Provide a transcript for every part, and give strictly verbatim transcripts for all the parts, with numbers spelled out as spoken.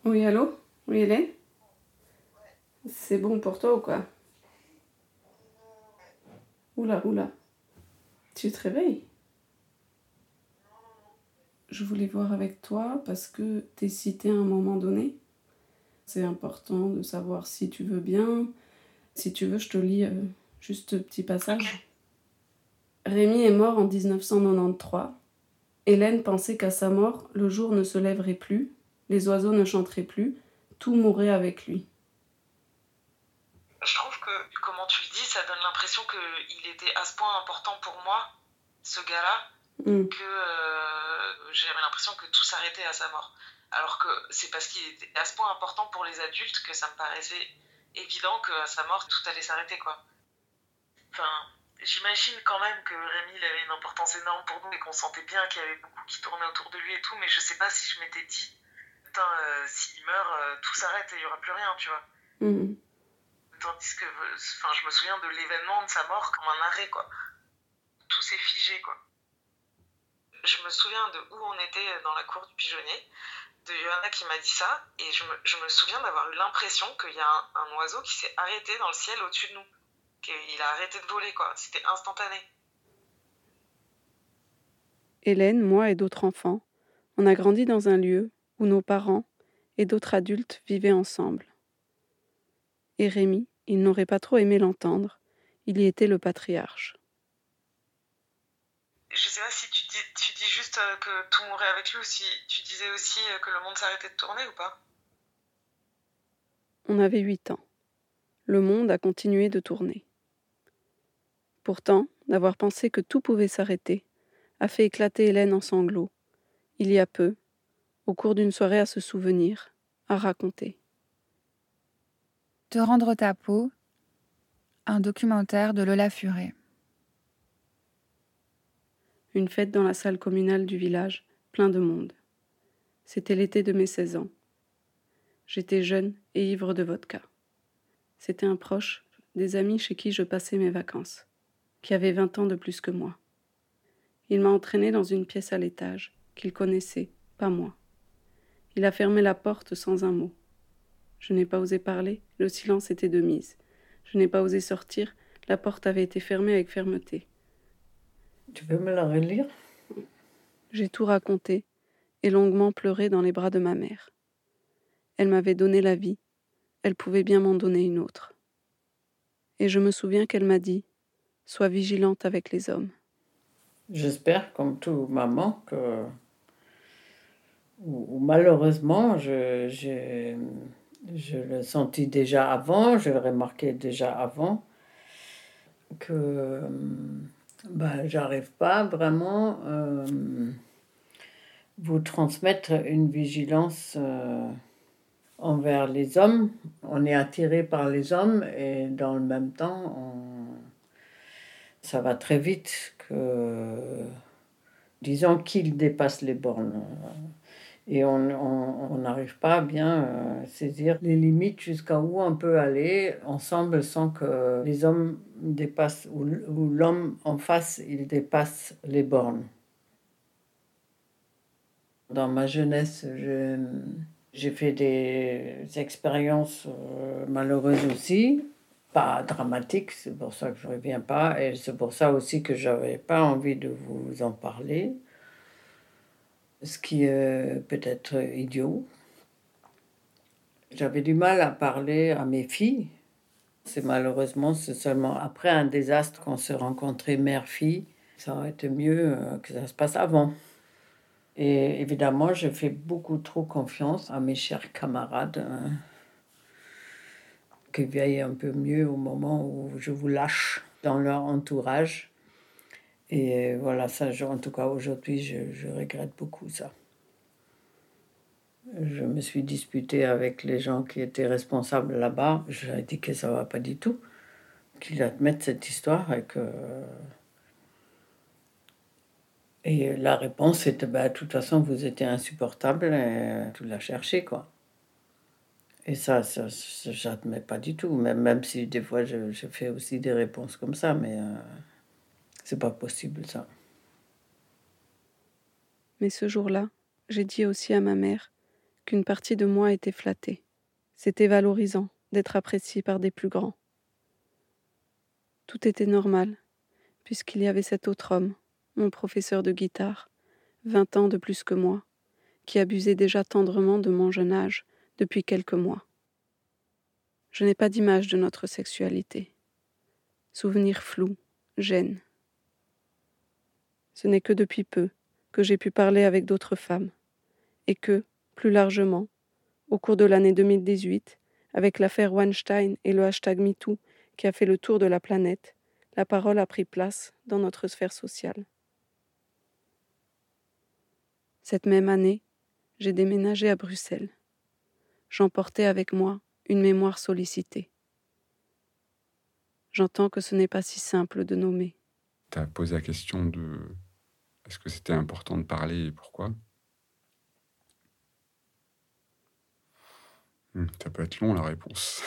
Oui, allô? Oui, Hélène? C'est bon pour toi ou quoi? Oula, oula. Tu te réveilles? Je voulais voir avec toi parce que t'es cité à un moment donné. C'est important de savoir si tu veux bien. Si tu veux, je te lis euh, juste un petit passage. Rémi est mort en dix-neuf cent quatre-vingt-treize. Hélène pensait qu'à sa mort, le jour ne se lèverait plus, les oiseaux ne chanteraient plus, tout mourrait avec lui. Je trouve que, comment tu le dis, ça donne l'impression qu'il était à ce point important pour moi, ce gars-là, mm. que euh, j'avais l'impression que tout s'arrêtait à sa mort. Alors que c'est parce qu'il était à ce point important pour les adultes que ça me paraissait évident qu'à sa mort, tout allait s'arrêter, quoi. Enfin, j'imagine quand même que Rémi, il avait une importance énorme pour nous et qu'on sentait bien qu'il y avait beaucoup qui tournaient autour de lui et tout, mais je sais pas si je m'étais dit, putain, euh, s'il meurt, euh, tout s'arrête et il y aura plus rien, tu vois. Mm. Tandis que enfin, je me souviens de l'événement de sa mort comme un arrêt, quoi. Tout s'est figé, quoi. Je me souviens de où on était dans la cour du pigeonnier, de Johanna qui m'a dit ça, et je me, je me souviens d'avoir eu l'impression qu'il y a un, un oiseau qui s'est arrêté dans le ciel au-dessus de nous. Qu'il a arrêté de voler, quoi. C'était instantané. Hélène, moi et d'autres enfants, on a grandi dans un lieu où nos parents et d'autres adultes vivaient ensemble. Et Rémi, il n'aurait pas trop aimé l'entendre, il y était le patriarche. Je sais pas si tu dis, tu dis juste que tout mourait avec lui ou si tu disais aussi que le monde s'arrêtait de tourner ou pas? On avait huit ans. Le monde a continué de tourner. Pourtant, d'avoir pensé que tout pouvait s'arrêter a fait éclater Hélène en sanglots, il y a peu, au cours d'une soirée à se souvenir, à raconter. Te rendre ta peau, un documentaire de Lola Furet. Une fête dans la salle communale du village, plein de monde. C'était l'été de mes seize ans. J'étais jeune et ivre de vodka. C'était un proche, des amis chez qui je passais mes vacances, qui avait vingt ans de plus que moi. Il m'a entraîné dans une pièce à l'étage, qu'il connaissait, pas moi. Il a fermé la porte sans un mot. Je n'ai pas osé parler, le silence était de mise. Je n'ai pas osé sortir, la porte avait été fermée avec fermeté. Tu peux me la relire? J'ai tout raconté et longuement pleuré dans les bras de ma mère. Elle m'avait donné la vie, elle pouvait bien m'en donner une autre. Et je me souviens qu'elle m'a dit « Sois vigilante avec les hommes ». J'espère, comme toute maman, que ou, ou malheureusement, je, je, je le sentis déjà avant, je le remarquais déjà avant, que ben, j'arrive pas vraiment euh, vous transmettre une vigilance euh, envers les hommes. On est attiré par les hommes et dans le même temps, on... ça va très vite que, disons qu'ils dépassent les bornes. Et on n'arrive pas à bien euh, saisir les limites jusqu'à où on peut aller ensemble sans que les hommes dépassent, ou, ou l'homme en face, il dépasse les bornes. Dans ma jeunesse, je, j'ai fait des expériences euh, malheureuses aussi, pas dramatiques, c'est pour ça que je ne reviens pas, et c'est pour ça aussi que je n'avais pas envie de vous en parler. Ce qui est peut-être idiot. J'avais du mal à parler à mes filles. C'est malheureusement, c'est seulement après un désastre qu'on s'est rencontrés mère-fille. Ça aurait été mieux que ça se passe avant. Et évidemment, je fais beaucoup trop confiance à mes chers camarades hein, qui veillent un peu mieux au moment où je vous lâche dans leur entourage. Et voilà, ça, en tout cas, aujourd'hui, je, je regrette beaucoup ça. Je me suis disputée avec les gens qui étaient responsables là-bas. Je leur ai dit que ça ne va pas du tout, qu'ils admettent cette histoire et que... Et la réponse était, bah, de toute façon, vous étiez insupportable et tu l'as cherché, quoi. Et ça, ça, ça j'admets pas du tout, même, même si des fois, je, je fais aussi des réponses comme ça, mais euh, c'est pas possible, ça. Mais ce jour-là, j'ai dit aussi à ma mère qu'une partie de moi était flattée. C'était valorisant d'être apprécié par des plus grands. Tout était normal, puisqu'il y avait cet autre homme, mon professeur de guitare, vingt ans de plus que moi, qui abusait déjà tendrement de mon jeune âge depuis quelques mois. Je n'ai pas d'image de notre sexualité. Souvenir flou, gêne. Ce n'est que depuis peu que j'ai pu parler avec d'autres femmes, et que, plus largement, au cours de l'année deux mille dix-huit, avec l'affaire Weinstein et le hashtag MeToo qui a fait le tour de la planète, la parole a pris place dans notre sphère sociale. Cette même année, j'ai déménagé à Bruxelles. J'emportais avec moi une mémoire sollicitée. J'entends que ce n'est pas si simple de nommer. Tu as posé la question de est-ce que c'était important de parler et pourquoi ? Hum, ça peut être long la réponse.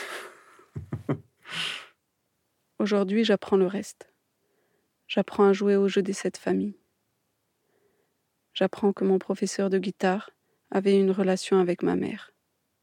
Aujourd'hui, j'apprends le reste. J'apprends à jouer au jeu des sept familles. J'apprends que mon professeur de guitare avait une relation avec ma mère.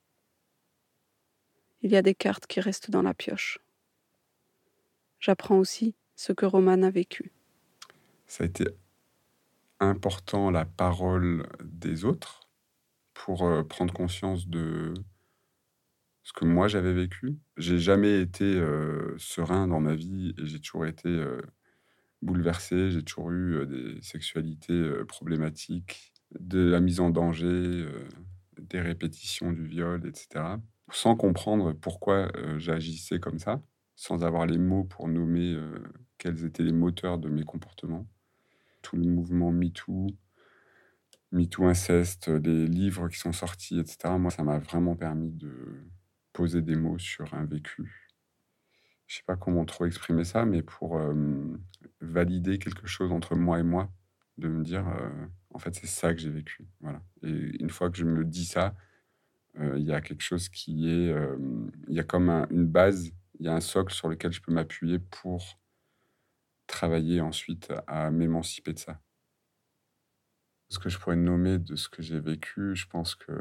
Il y a des cartes qui restent dans la pioche. J'apprends aussi ce que Roman a vécu. Ça a été important, la parole des autres, pour euh, prendre conscience de ce que moi j'avais vécu. J'ai jamais été euh, serein dans ma vie et j'ai toujours été euh, bouleversé. J'ai toujours eu euh, des sexualités euh, problématiques, de la mise en danger, euh, des répétitions du viol, et cetera. Sans comprendre pourquoi euh, j'agissais comme ça, sans avoir les mots pour nommer euh, quels étaient les moteurs de mes comportements. Tout le mouvement MeToo, MeToo inceste, les livres qui sont sortis, et cetera. Moi, ça m'a vraiment permis de poser des mots sur un vécu. Je sais pas comment trop exprimer ça, mais pour euh, valider quelque chose entre moi et moi, de me dire, euh, en fait, c'est ça que j'ai vécu. Voilà. Et une fois que je me dis ça, il euh, y a quelque chose qui est... Il euh, y a comme un, une base, il y a un socle sur lequel je peux m'appuyer pour travailler ensuite à m'émanciper de ça. Ce que je pourrais nommer de ce que j'ai vécu, je pense que...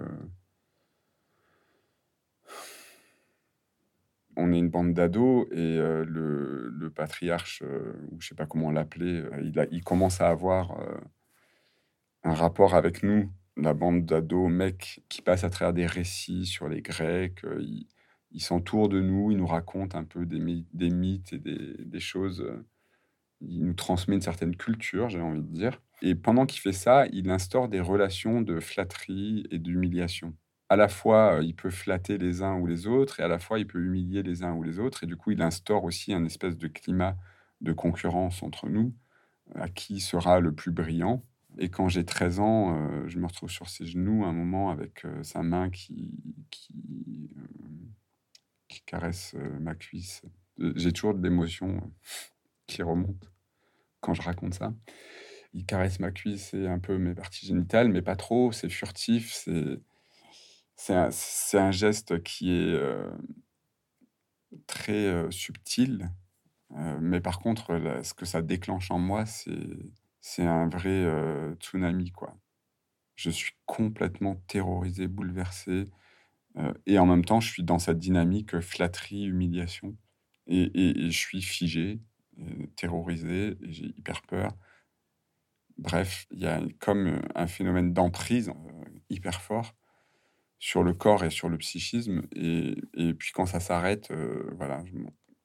On est une bande d'ados et euh, le, le patriarche, euh, ou je sais pas comment l'appeler, euh, il, a, il commence à avoir euh, un rapport avec nous, la bande d'ados mecs qui passent à travers des récits sur les Grecs. Euh, il, il s'entoure de nous, il nous raconte un peu des, my- des mythes et des, des choses. Euh, il nous transmet une certaine culture, j'ai envie de dire. Et pendant qu'il fait ça, il instaure des relations de flatterie et d'humiliation. À la fois, euh, il peut flatter les uns ou les autres, et à la fois, il peut humilier les uns ou les autres. Et du coup, il instaure aussi un espèce de climat de concurrence entre nous, à qui sera le plus brillant. Et quand j'ai treize ans, euh, je me retrouve sur ses genoux un moment avec euh, sa main qui, qui, euh, qui caresse euh, ma cuisse. Euh, J'ai toujours de l'émotion euh, qui remonte quand je raconte ça. Il caresse ma cuisse et un peu mes parties génitales, mais pas trop, c'est furtif, c'est... C'est un, c'est un geste qui est euh, très euh, subtil, euh, mais par contre, là, ce que ça déclenche en moi, c'est, c'est un vrai euh, tsunami, quoi. Je suis complètement terrorisé, bouleversé, euh, et en même temps, je suis dans cette dynamique flatterie, humiliation, et, et- et je suis figé, euh, terrorisé, et j'ai hyper peur. Bref, il y a comme un phénomène d'emprise euh, hyper fort sur le corps et sur le psychisme. Et, et puis quand ça s'arrête, euh, voilà, je,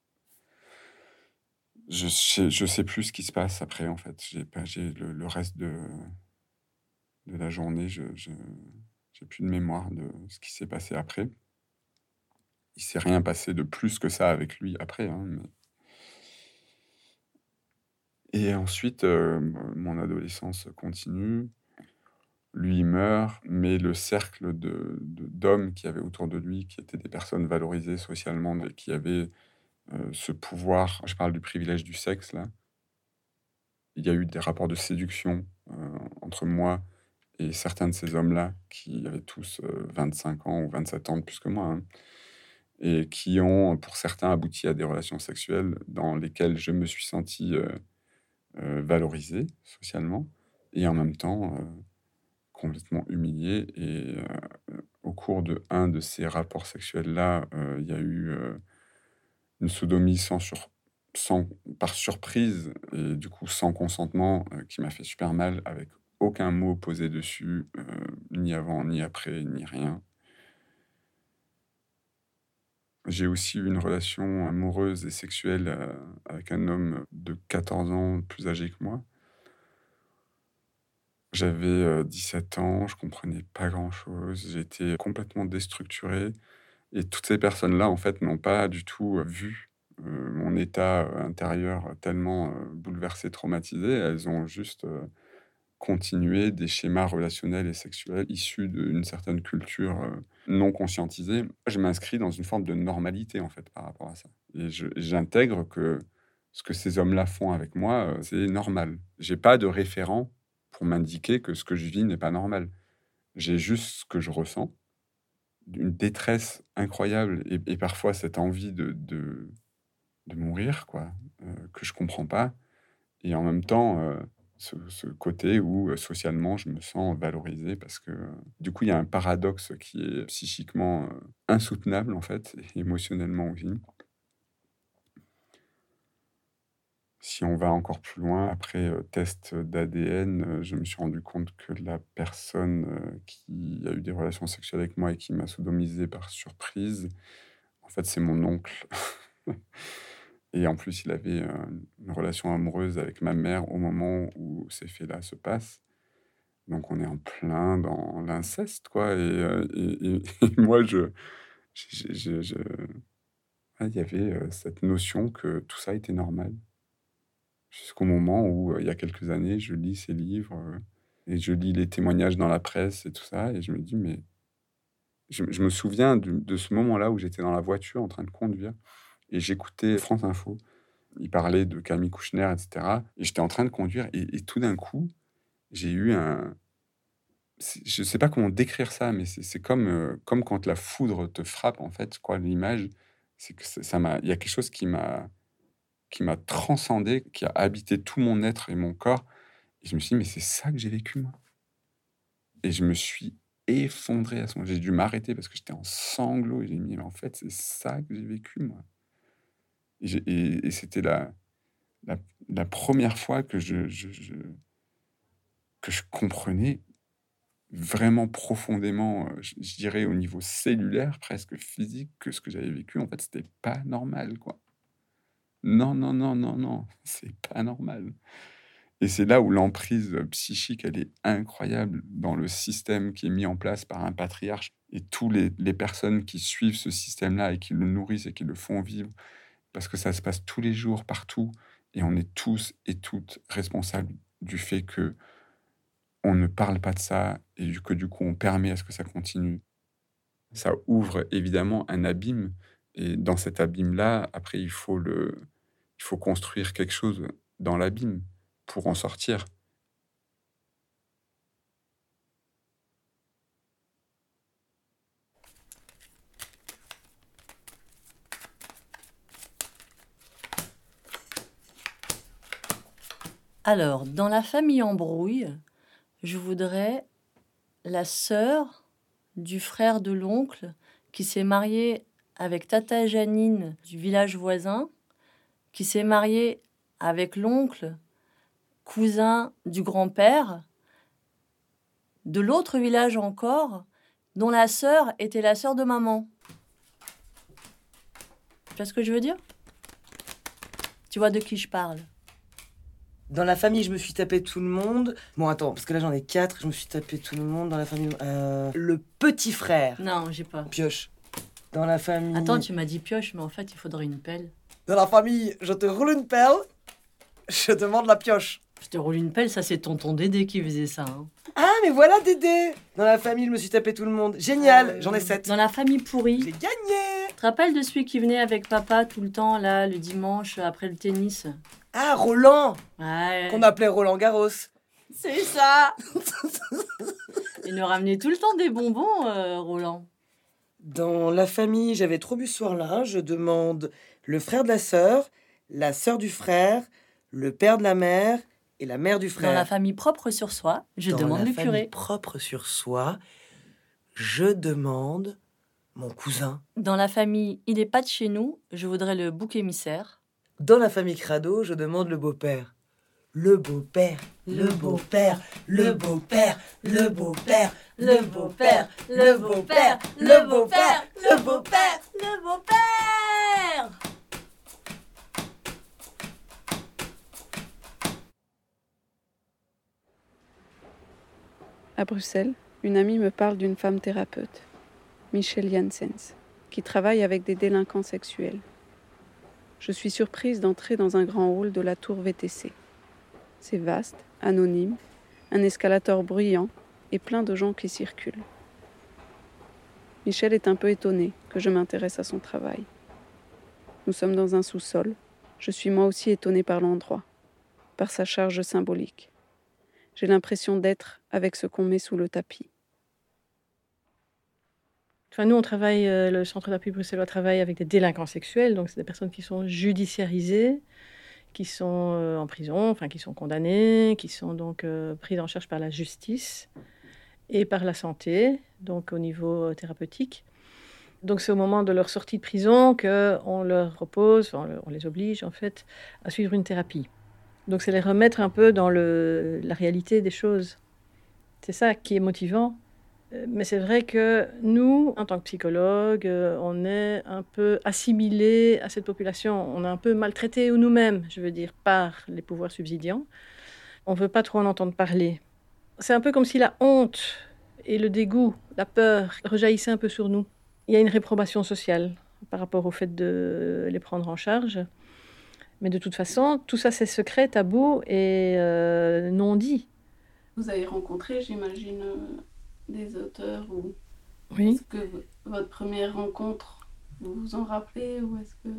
je sais, je sais plus ce qui se passe après, en fait. J'ai pas, j'ai le, le reste de, de la journée, je, je, j'ai plus de mémoire de ce qui s'est passé après. Il s'est rien passé de plus que ça avec lui après, hein, mais... Et ensuite, euh, mon adolescence continue. Lui il meurt, mais le cercle de, de- d'hommes qui avait autour de lui, qui étaient des personnes valorisées socialement, et qui avaient euh, ce pouvoir, je parle du privilège du sexe, là. Il y a eu des rapports de séduction euh, entre moi et certains de ces hommes-là, qui avaient tous euh, vingt-cinq ans ou vingt-sept ans de plus que moi, hein, et qui ont, pour certains, abouti à des relations sexuelles dans lesquelles je me suis senti euh, euh, valorisé socialement, et en même temps... euh, complètement humilié. Et euh, au cours de un de ces rapports sexuels-là, euh, il y a eu euh, une sodomie sans, sur, sans, par surprise et du coup sans consentement euh, qui m'a fait super mal, avec aucun mot posé dessus, euh, ni avant, ni après, ni rien. J'ai aussi eu une relation amoureuse et sexuelle euh, avec un homme de quatorze ans plus âgé que moi. J'avais euh, dix-sept ans, je comprenais pas grand-chose, j'étais complètement déstructuré. Et toutes ces personnes-là, en fait, n'ont pas du tout euh, vu euh, mon état euh, intérieur tellement euh, bouleversé, traumatisé. Elles ont juste euh, continué des schémas relationnels et sexuels issus d'une certaine culture euh, non conscientisée. Je m'inscris dans une forme de normalité, en fait, par rapport à ça. Et je- j'intègre que ce que ces hommes-là font avec moi, euh, c'est normal. J'ai pas de référent pour m'indiquer que ce que je vis n'est pas normal. J'ai juste ce que je ressens, une détresse incroyable et, et parfois cette envie de, de, de mourir, quoi, euh, que je comprends pas. Et en même temps, euh, ce, ce côté où euh, socialement je me sens valorisé parce que euh, du coup, il y a un paradoxe qui est psychiquement euh, insoutenable, en fait, et émotionnellement aussi. Si on va encore plus loin, après euh, test d'A D N, euh, je me suis rendu compte que la personne euh, qui a eu des relations sexuelles avec moi et qui m'a sodomisé par surprise, en fait, c'est mon oncle. Et en plus, il avait euh, une relation amoureuse avec ma mère au moment où ces faits-là se passent. Donc, on est en plein dans l'inceste, quoi. Et, euh, et- et- et moi, je, je- je- je- ah, il y avait euh, cette notion que tout ça était normal. Jusqu'au moment où, euh, il y a quelques années, je lis ces livres euh, et je lis les témoignages dans la presse et tout ça, et je me dis, mais je, je me souviens de, de ce moment-là où j'étais dans la voiture en train de conduire et j'écoutais France Info. Il parlait de Camille Kouchner, et cetera. Et j'étais en train de conduire et, et tout d'un coup, j'ai eu un... c'est- Je ne sais pas comment décrire ça, mais c'est c'est comme, euh, comme quand la foudre te frappe, en fait, quoi, l'image. C'est que ça ça m'a... Il y a quelque chose qui m'a qui m'a transcendé, qui a habité tout mon être et mon corps. Et je me suis dit, mais c'est ça que j'ai vécu, moi. Et je me suis effondré à ce moment. J'ai dû m'arrêter parce que j'étais en sanglots. Et j'ai dit, mais en fait, c'est ça que j'ai vécu, moi. Et, j'ai- et- et c'était la, la, la première fois que je, je, je- que je comprenais vraiment profondément, euh, je, je dirais au niveau cellulaire, presque physique, que ce que j'avais vécu, en fait, c'était pas normal, quoi. Non, non, non, non, non, c'est pas normal. Et c'est là où l'emprise psychique, elle est incroyable dans le système qui est mis en place par un patriarche et tous les, les personnes qui suivent ce système-là et qui le nourrissent et qui le font vivre, parce que ça se passe tous les jours, partout, et on est tous et toutes responsables du fait que on ne parle pas de ça et du- que du coup on permet à ce que ça continue. Ça ouvre évidemment un abîme, et dans cet abîme-là, après il faut le, il faut construire quelque chose dans l'abîme pour en sortir. Alors, dans la famille embrouille, je voudrais la sœur du frère de l'oncle qui s'est mariée avec Tata Janine du village voisin, qui s'est mariée avec l'oncle, cousin du grand-père, de l'autre village encore, dont la sœur était la sœur de maman. Tu vois ce que je veux dire? Tu vois de qui je parle? Dans la famille, je me suis tapé tout le monde. Bon, attends, parce que là j'en ai quatre. Je me suis tapé tout le monde dans la famille. Euh, le petit frère. Non, j'ai pas. Pioche. Dans la famille. Attends, tu m'as dit pioche, mais en fait, il faudrait une pelle. Dans la famille, je te roule une pelle. Je demande la pioche. Je te roule une pelle, ça c'est tonton Dédé qui faisait ça. Hein. Ah, mais voilà Dédé. Dans la famille, je me suis tapé tout le monde. Génial, Euh, j'en ai sept. Dans la famille pourrie. J'ai gagné. Tu te rappelles de celui qui venait avec papa tout le temps, là, le dimanche, après le tennis? Ah, Roland. Ouais. Qu'on appelait Roland Garros. C'est ça. Il nous ramenait tout le temps des bonbons, euh, Roland. Dans la famille, j'avais trop bu ce soir-là. Je demande le frère de la sœur, la sœur du frère, le père de la mère Et la mère du frère. Dans la famille propre sur soi, je Dans demande la le famille curé. propre sur soi, je demande mon cousin. Dans la famille il n'est pas de chez nous, je voudrais le bouc émissaire. Dans la famille crado, je demande le beau-père. Le beau-père, le beau-père, le beau-père, le beau-père, le beau-père, le beau-père, le beau-père, le beau-père, le beau-père. À Bruxelles, une amie me parle d'une femme thérapeute, Michelle Janssens, qui travaille avec des délinquants sexuels. Je suis surprise d'entrer dans un grand hall de la tour V T C. C'est vaste, anonyme, un escalator bruyant et plein de gens qui circulent. Michelle est un peu étonnée que je m'intéresse à son travail. Nous sommes dans un sous-sol. Je suis moi aussi étonnée par l'endroit, par sa charge symbolique. J'ai l'impression d'être avec ce qu'on met sous le tapis. Enfin, nous, on travaille, euh, le Centre d'appui bruxellois travaille avec des délinquants sexuels, donc c'est des personnes qui sont judiciarisées, qui sont euh, en prison, enfin qui sont condamnées, qui sont donc euh, prises en charge par la justice et par la santé, donc au niveau euh, thérapeutique. Donc c'est au moment de leur sortie de prison qu'on leur propose, on, on les oblige en fait à suivre une thérapie. Donc c'est les remettre un peu dans le, la réalité des choses. C'est ça qui est motivant. Mais c'est vrai que nous, en tant que psychologues, on est un peu assimilés à cette population. On est un peu maltraités nous-mêmes, je veux dire, par les pouvoirs subsidiants. On ne veut pas trop en entendre parler. C'est un peu comme si la honte et le dégoût, la peur rejaillissaient un peu sur nous. Il y a une réprobation sociale par rapport au fait de les prendre en charge. Mais de toute façon, tout ça, c'est secret, tabou et euh, non dit. Vous avez rencontré, j'imagine, euh, des auteurs ou... Oui. Est-ce que votre première rencontre, vous vous en rappelez ou est-ce que...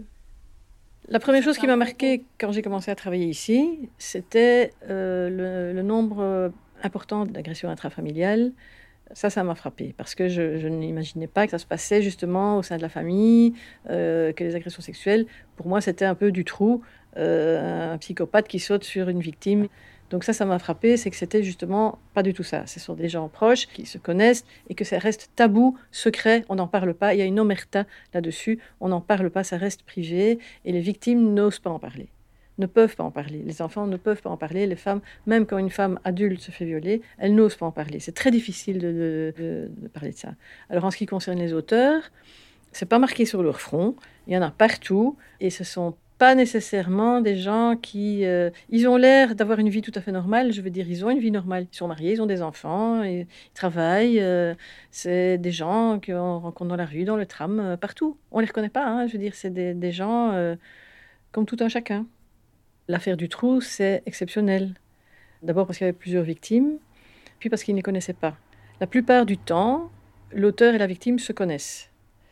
La première chose qui m'a marquée quand j'ai commencé à travailler ici, c'était euh, le, le nombre important d'agressions intrafamiliales. Ça, ça m'a frappée parce que je, je n'imaginais pas que ça se passait justement au sein de la famille, euh, que les agressions sexuelles, pour moi, c'était un peu du trou, euh, un psychopathe qui saute sur une victime. Donc ça, ça m'a frappée, c'est que c'était justement pas du tout ça. Ce sont des gens proches qui se connaissent et que ça reste tabou, secret, on n'en parle pas. Il y a une omerta là-dessus, on n'en parle pas, ça reste privé et les victimes n'osent pas en parler. Ne peuvent pas en parler. Les enfants ne peuvent pas en parler. Les femmes, même quand une femme adulte se fait violer, elles n'osent pas en parler. C'est très difficile de, de, de, de parler de ça. Alors en ce qui concerne les auteurs, c'est pas marqué sur leur front. Il y en a partout et ce sont pas nécessairement des gens qui... Euh, ils ont l'air d'avoir une vie tout à fait normale. Je veux dire, ils ont une vie normale. Ils sont mariés, ils ont des enfants, ils travaillent. Euh, c'est des gens qu'on rencontre dans la rue, dans le tram, euh, partout. On les reconnaît pas. Hein, je veux dire, c'est des, des gens euh, comme tout un chacun. L'affaire du trou, c'est exceptionnel. D'abord parce qu'il y avait plusieurs victimes, puis parce qu'ils ne les connaissaient pas. La plupart du temps, l'auteur et la victime se connaissent.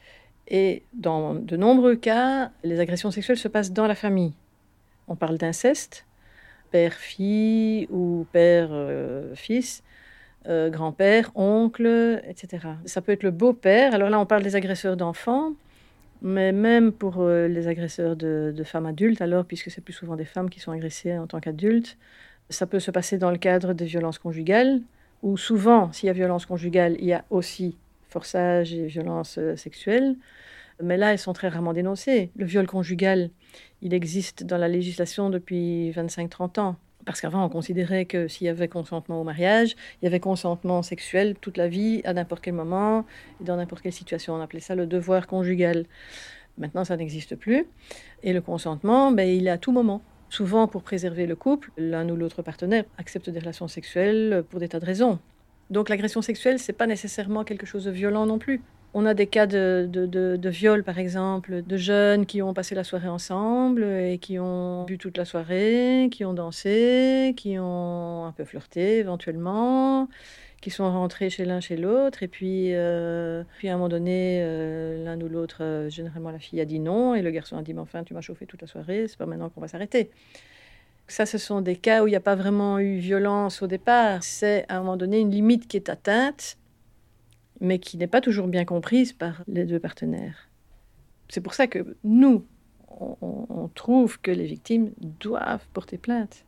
Et dans de nombreux cas, les agressions sexuelles se passent dans la famille. On parle d'inceste, père-fille ou père-fils, euh, grand-père, oncle, et cetera. Ça peut être le beau-père. Alors là, on parle des agresseurs d'enfants. Mais même pour euh, les agresseurs de, de femmes adultes, alors, puisque c'est plus souvent des femmes qui sont agressées en tant qu'adultes, ça peut se passer dans le cadre des violences conjugales, où souvent, s'il y a violence conjugale, il y a aussi forçage et violence euh, sexuelle. Mais là, elles sont très rarement dénoncées. Le viol conjugal, il existe dans la législation depuis vingt-cinq à trente ans. Parce qu'avant, on considérait que s'il y avait consentement au mariage, il y avait consentement sexuel toute la vie, à n'importe quel moment, et dans n'importe quelle situation. On appelait ça le devoir conjugal. Maintenant, ça n'existe plus. Et le consentement, ben, il est à tout moment. Souvent, pour préserver le couple, l'un ou l'autre partenaire accepte des relations sexuelles pour des tas de raisons. Donc l'agression sexuelle, ce n'est pas nécessairement quelque chose de violent non plus. On a des cas de, de, de, de viol, par exemple, de jeunes qui ont passé la soirée ensemble et qui ont bu toute la soirée, qui ont dansé, qui ont un peu flirté éventuellement, qui sont rentrés chez l'un chez l'autre. Et puis, euh, puis à un moment donné, euh, l'un ou l'autre, euh, généralement la fille a dit non, et le garçon a dit « mais enfin, tu m'as chauffé toute la soirée, c'est pas maintenant qu'on va s'arrêter ». Ça, ce sont des cas où il n'y a pas vraiment eu violence au départ. C'est à un moment donné une limite qui est atteinte, mais qui n'est pas toujours bien comprise par les deux partenaires. C'est pour ça que nous, on, on trouve que les victimes doivent porter plainte.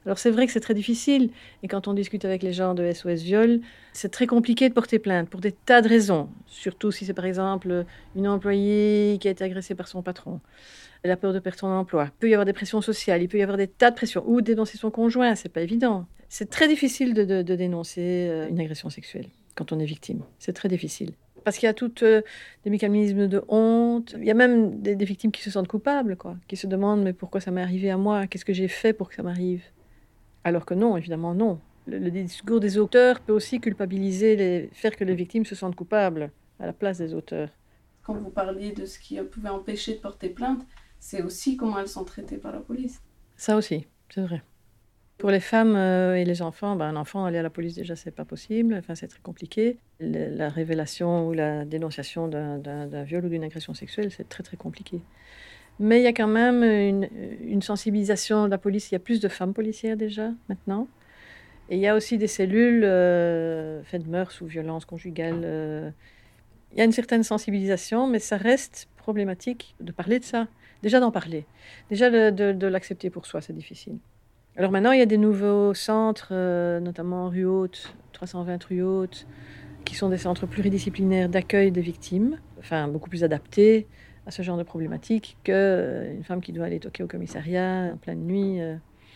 Alors c'est vrai que c'est très difficile, et quand on discute avec les gens de S O S Viol, c'est très compliqué de porter plainte pour des tas de raisons, surtout si c'est par exemple une employée qui a été agressée par son patron, la peur de perdre son emploi, il peut y avoir des pressions sociales, il peut y avoir des tas de pressions, ou dénoncer son conjoint, c'est pas évident. C'est très difficile de, de, de dénoncer une agression sexuelle quand on est victime, c'est très difficile. Parce qu'il y a tous euh, des mécanismes de honte. Il y a même des, des victimes qui se sentent coupables, quoi, qui se demandent mais pourquoi ça m'est arrivé à moi ? Qu'est-ce que j'ai fait pour que ça m'arrive ? Alors que non, évidemment non. Le, le discours des auteurs peut aussi culpabiliser, les, faire que les victimes se sentent coupables à la place des auteurs. Quand vous parliez de ce qui pouvait empêcher de porter plainte, c'est aussi comment elles sont traitées par la police. Ça aussi, c'est vrai. Pour les femmes euh, et les enfants, ben, un enfant aller à la police déjà c'est pas possible, enfin c'est très compliqué. Le, la révélation ou la dénonciation d'un, d'un, d'un viol ou d'une agression sexuelle, c'est très très compliqué. Mais il y a quand même une, une sensibilisation de la police. Il y a plus de femmes policières déjà maintenant, et il y a aussi des cellules euh, faits de mœurs ou violences conjugales. Euh, il y a une certaine sensibilisation, mais ça reste problématique de parler de ça. Déjà d'en parler, déjà de, de, de l'accepter pour soi, c'est difficile. Alors maintenant, il y a des nouveaux centres, euh, notamment rue Haute, trois cent vingt rue Haute, qui sont des centres pluridisciplinaires d'accueil des victimes, enfin beaucoup plus adaptés à ce genre de problématique qu'une euh, femme qui doit aller toquer au commissariat en pleine nuit. Euh,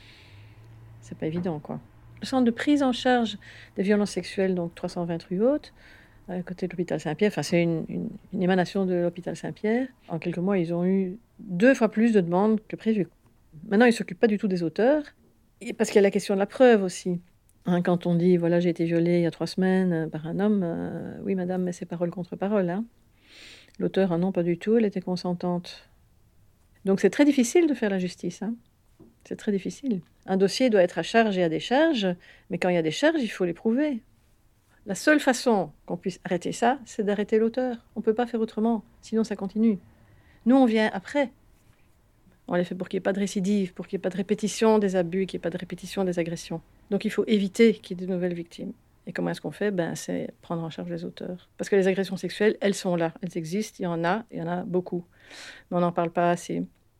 c'est pas évident, quoi. Le centre de prise en charge des violences sexuelles, donc trois cent vingt rue Haute, à côté de l'hôpital Saint-Pierre, enfin c'est une, une, une émanation de l'hôpital Saint-Pierre. En quelques mois, ils ont eu deux fois plus de demandes que prévu. Maintenant, ils ne s'occupent pas du tout des auteurs. Et parce qu'il y a la question de la preuve aussi. Hein, quand on dit, voilà, j'ai été violée il y a trois semaines euh, par un homme, euh, oui, madame, mais c'est parole contre parole. Hein. L'auteur, ah non, pas du tout, elle était consentante. Donc c'est très difficile de faire la justice. Hein. C'est très difficile. Un dossier doit être à charge et à décharge, mais quand il y a des charges, il faut les prouver. La seule façon qu'on puisse arrêter ça, c'est d'arrêter l'auteur. On ne peut pas faire autrement, sinon ça continue. Nous, on vient après. On les fait pour qu'il n'y ait pas de récidive, pour qu'il n'y ait pas de répétition des abus, qu'il n'y ait pas de répétition des agressions. Donc il faut éviter qu'il y ait de nouvelles victimes. Et comment est-ce qu'on fait ? Ben, c'est prendre en charge les auteurs. Parce que les agressions sexuelles, elles sont là, elles existent, il y en a, il y en a beaucoup. Mais on n'en parle pas assez.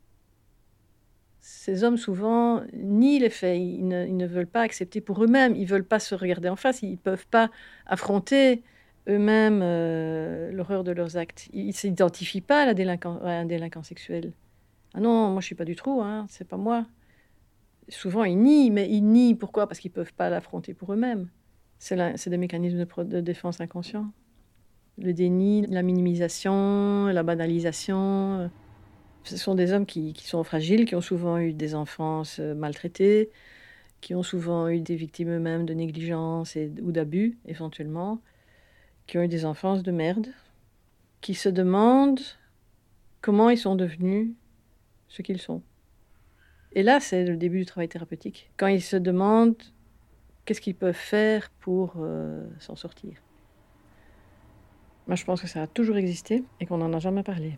Ces hommes, souvent, nient les faits. Ils ne, ils ne veulent pas accepter pour eux-mêmes. Ils ne veulent pas se regarder en face. Ils ne peuvent pas affronter eux-mêmes euh, l'horreur de leurs actes. Ils ne s'identifient pas à, la délinquant, à un délinquant sexuel. Ah non, moi je suis pas du trou, hein, c'est pas moi. Souvent ils nient, mais ils nient pourquoi ? Parce qu'ils peuvent pas l'affronter pour eux-mêmes. C'est, la, c'est des mécanismes de, pro, de défense inconscients. Le déni, la minimisation, la banalisation. Ce sont des hommes qui, qui sont fragiles, qui ont souvent eu des enfances maltraitées, qui ont souvent eu des victimes eux-mêmes de négligence et, ou d'abus, éventuellement, qui ont eu des enfances de merde, qui se demandent comment ils sont devenus ce qu'ils sont. Et là, c'est le début du travail thérapeutique. Quand ils se demandent qu'est-ce qu'ils peuvent faire pour euh, s'en sortir. Moi, je pense que ça a toujours existé et qu'on n'en a jamais parlé.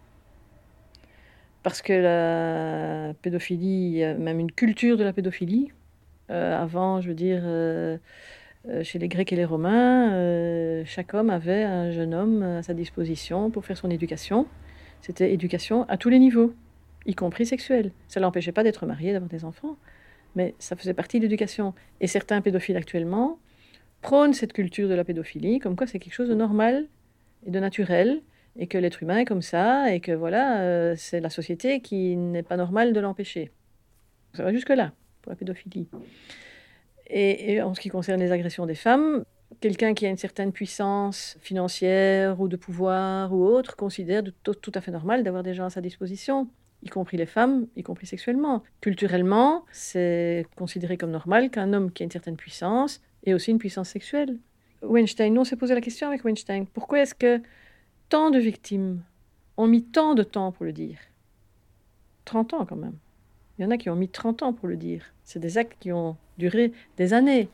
Parce que la pédophilie, il y a même une culture de la pédophilie. Euh, avant, je veux dire, euh, euh, chez les Grecs et les Romains, euh, chaque homme avait un jeune homme à sa disposition pour faire son éducation. C'était éducation à tous les niveaux, y compris sexuel. Ça ne l'empêchait pas d'être marié, d'avoir des enfants, mais ça faisait partie de l'éducation. Et certains pédophiles actuellement prônent cette culture de la pédophilie, comme quoi c'est quelque chose de normal et de naturel, et que l'être humain est comme ça, et que voilà, euh, c'est la société qui n'est pas normale de l'empêcher. Ça va jusque-là, pour la pédophilie. Et, et en ce qui concerne les agressions des femmes, quelqu'un qui a une certaine puissance financière ou de pouvoir ou autre considère de tout, tout à fait normal d'avoir des gens à sa disposition, y compris les femmes, y compris sexuellement. Culturellement, c'est considéré comme normal qu'un homme qui a une certaine puissance ait aussi une puissance sexuelle. Weinstein, nous on s'est posé la question avec Weinstein, pourquoi est-ce que tant de victimes ont mis tant de temps pour le dire ? trente ans quand même. Il y en a qui ont mis trente ans pour le dire. C'est des actes qui ont duré des années.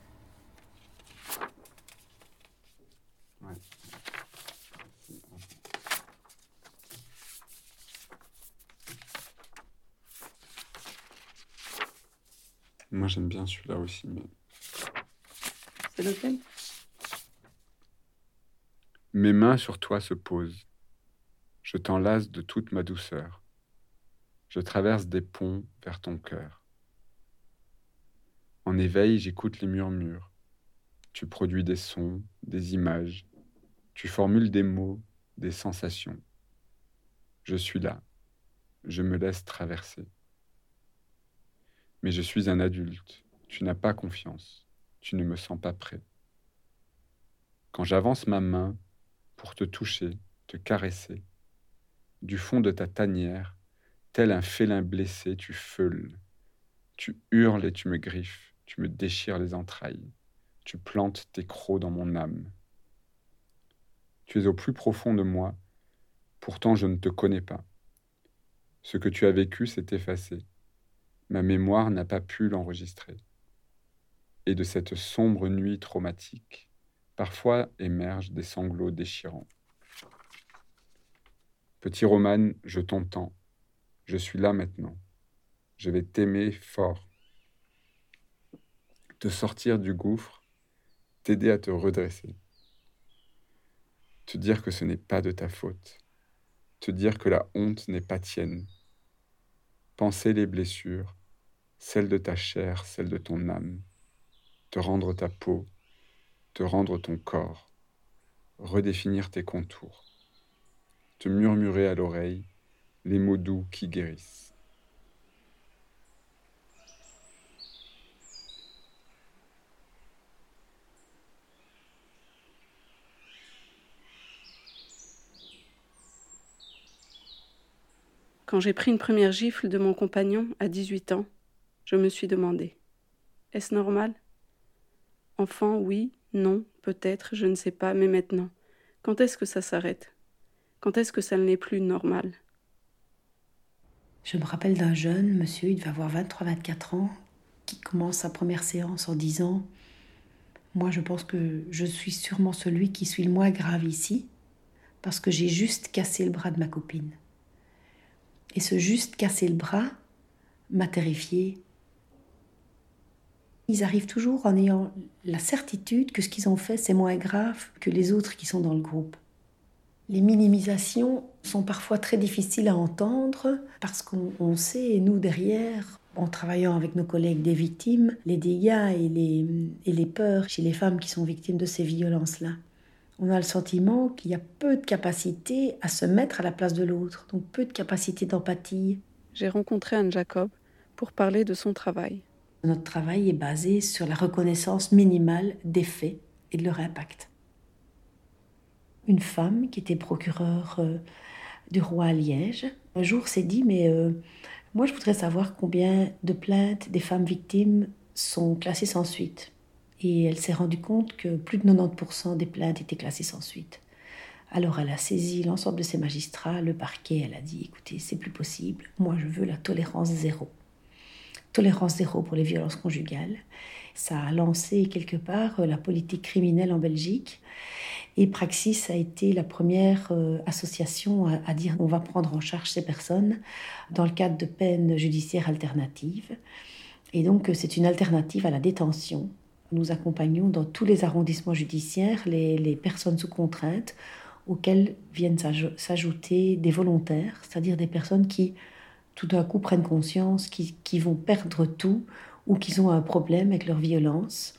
Moi, j'aime bien celui-là aussi. Mais... C'est lequel ? Mes mains sur toi se posent. Je t'enlace de toute ma douceur. Je traverse des ponts vers ton cœur. En éveil, j'écoute les murmures. Tu produis des sons, des images. Tu formules des mots, des sensations. Je suis là. Je me laisse traverser. Mais je suis un adulte. Tu n'as pas confiance. Tu ne me sens pas prêt. Quand j'avance ma main pour te toucher, te caresser, du fond de ta tanière, tel un félin blessé, tu feules. Tu hurles et tu me griffes. Tu me déchires les entrailles. Tu plantes tes crocs dans mon âme. Tu es au plus profond de moi. Pourtant, je ne te connais pas. Ce que tu as vécu s'est effacé. Ma mémoire n'a pas pu l'enregistrer. Et de cette sombre nuit traumatique, parfois émergent des sanglots déchirants. Petit Roman, je t'entends. Je suis là maintenant. Je vais t'aimer fort. Te sortir du gouffre, t'aider à te redresser. Te dire que ce n'est pas de ta faute. Te dire que la honte n'est pas tienne. Penser les blessures, celles de ta chair, celles de ton âme. Te rendre ta peau, te rendre ton corps. Redéfinir tes contours. Te murmurer à l'oreille les mots doux qui guérissent. Quand j'ai pris une première gifle de mon compagnon à dix-huit ans, je me suis demandé, est-ce normal ? Enfant, oui, non, peut-être, je ne sais pas, mais maintenant, quand est-ce que ça s'arrête ? Quand est-ce que ça ne l'est plus normal ? Je me rappelle d'un jeune, monsieur, il devait avoir vingt-trois vingt-quatre ans, qui commence sa première séance en disant « Moi, je pense que je suis sûrement celui qui suis le moins grave ici, parce que j'ai juste cassé le bras de ma copine. » Et ce juste casser le bras m'a terrifiée. Ils arrivent toujours en ayant la certitude que ce qu'ils ont fait, c'est moins grave que les autres qui sont dans le groupe. Les minimisations sont parfois très difficiles à entendre parce qu'on on sait, et nous derrière, en travaillant avec nos collègues des victimes, les dégâts et les, et les peurs chez les femmes qui sont victimes de ces violences-là. On a le sentiment qu'il y a peu de capacité à se mettre à la place de l'autre, donc peu de capacité d'empathie. J'ai rencontré Anne Jacob pour parler de son travail. Notre travail est basé sur la reconnaissance minimale des faits et de leur impact. Une femme qui était procureure euh, du roi à Liège, un jour s'est dit « mais euh, moi je voudrais savoir combien de plaintes des femmes victimes sont classées sans suite ». Et elle s'est rendue compte que plus de quatre-vingt-dix pour cent des plaintes étaient classées sans suite. Alors elle a saisi l'ensemble de ses magistrats, le parquet, elle a dit « écoutez, c'est plus possible, moi je veux la tolérance zéro ». Tolérance zéro pour les violences conjugales. Ça a lancé quelque part la politique criminelle en Belgique. Et Praxis a été la première euh, association à, à dire on va prendre en charge ces personnes dans le cadre de peines judiciaires alternatives. Et donc c'est une alternative à la détention. Nous accompagnons dans tous les arrondissements judiciaires les, les personnes sous contrainte auxquelles viennent s'ajouter des volontaires, c'est-à-dire des personnes qui tout d'un coup prennent conscience qu'ils, qu'ils vont perdre tout ou qu'ils ont un problème avec leur violence.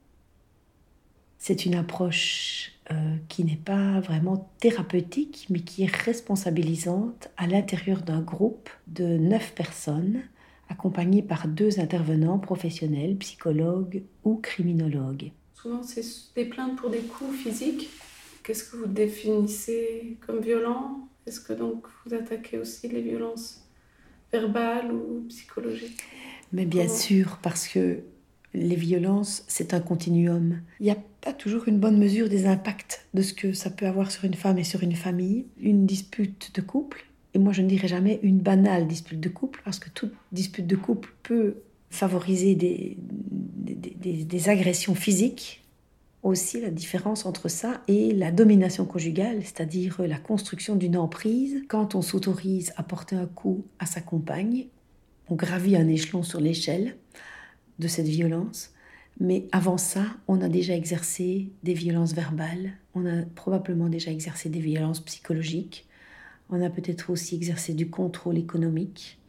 C'est une approche euh, qui n'est pas vraiment thérapeutique, mais qui est responsabilisante à l'intérieur d'un groupe de neuf personnes, accompagnées par deux intervenants professionnels, psychologues ou criminologues. Souvent, c'est des plaintes pour des coups physiques. Qu'est-ce que vous définissez comme violent ? Est-ce que donc vous attaquez aussi les violences verbales ou psychologiques ? Mais bien Comment ? sûr, parce que les violences, c'est un continuum. Il n'y a pas toujours une bonne mesure des impacts de ce que ça peut avoir sur une femme et sur une famille. Une dispute de couple, et moi je ne dirais jamais une banale dispute de couple, parce que toute dispute de couple peut favoriser des, des, des, des agressions physiques. Aussi la différence entre ça et la domination conjugale, c'est-à-dire la construction d'une emprise. Quand on s'autorise à porter un coup à sa compagne, on gravit un échelon sur l'échelle de cette violence, mais avant ça, on a déjà exercé des violences verbales, on a probablement déjà exercé des violences psychologiques, on a peut-être aussi exercé du contrôle économique.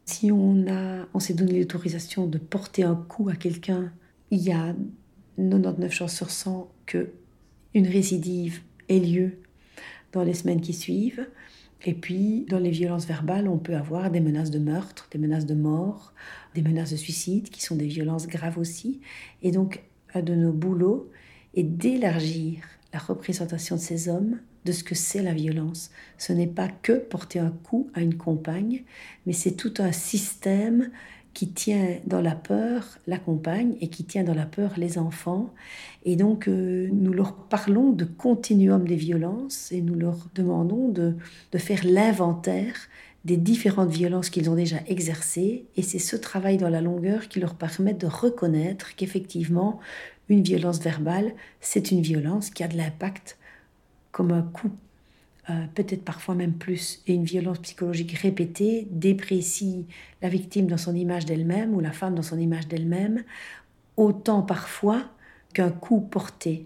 Si on, a, on s'est donné l'autorisation de porter un coup à quelqu'un, il y a quatre-vingt-dix-neuf chances sur cent qu'une récidive ait lieu dans les semaines qui suivent. Et puis, dans les violences verbales, on peut avoir des menaces de meurtre, des menaces de mort, des menaces de suicide, qui sont des violences graves aussi. Et donc, un de nos boulots est d'élargir la représentation de ces hommes de ce que c'est la violence. Ce n'est pas que porter un coup à une compagne, mais c'est tout un système qui tient dans la peur la compagne et qui tient dans la peur les enfants. Et donc, euh, nous leur parlons de continuum des violences et nous leur demandons de, de faire l'inventaire des différentes violences qu'ils ont déjà exercées. Et c'est ce travail dans la longueur qui leur permet de reconnaître qu'effectivement, une violence verbale, c'est une violence qui a de l'impact comme un coup. Euh, peut-être parfois même plus, et une violence psychologique répétée déprécie la victime dans son image d'elle-même ou la femme dans son image d'elle-même, autant parfois qu'un coup porté.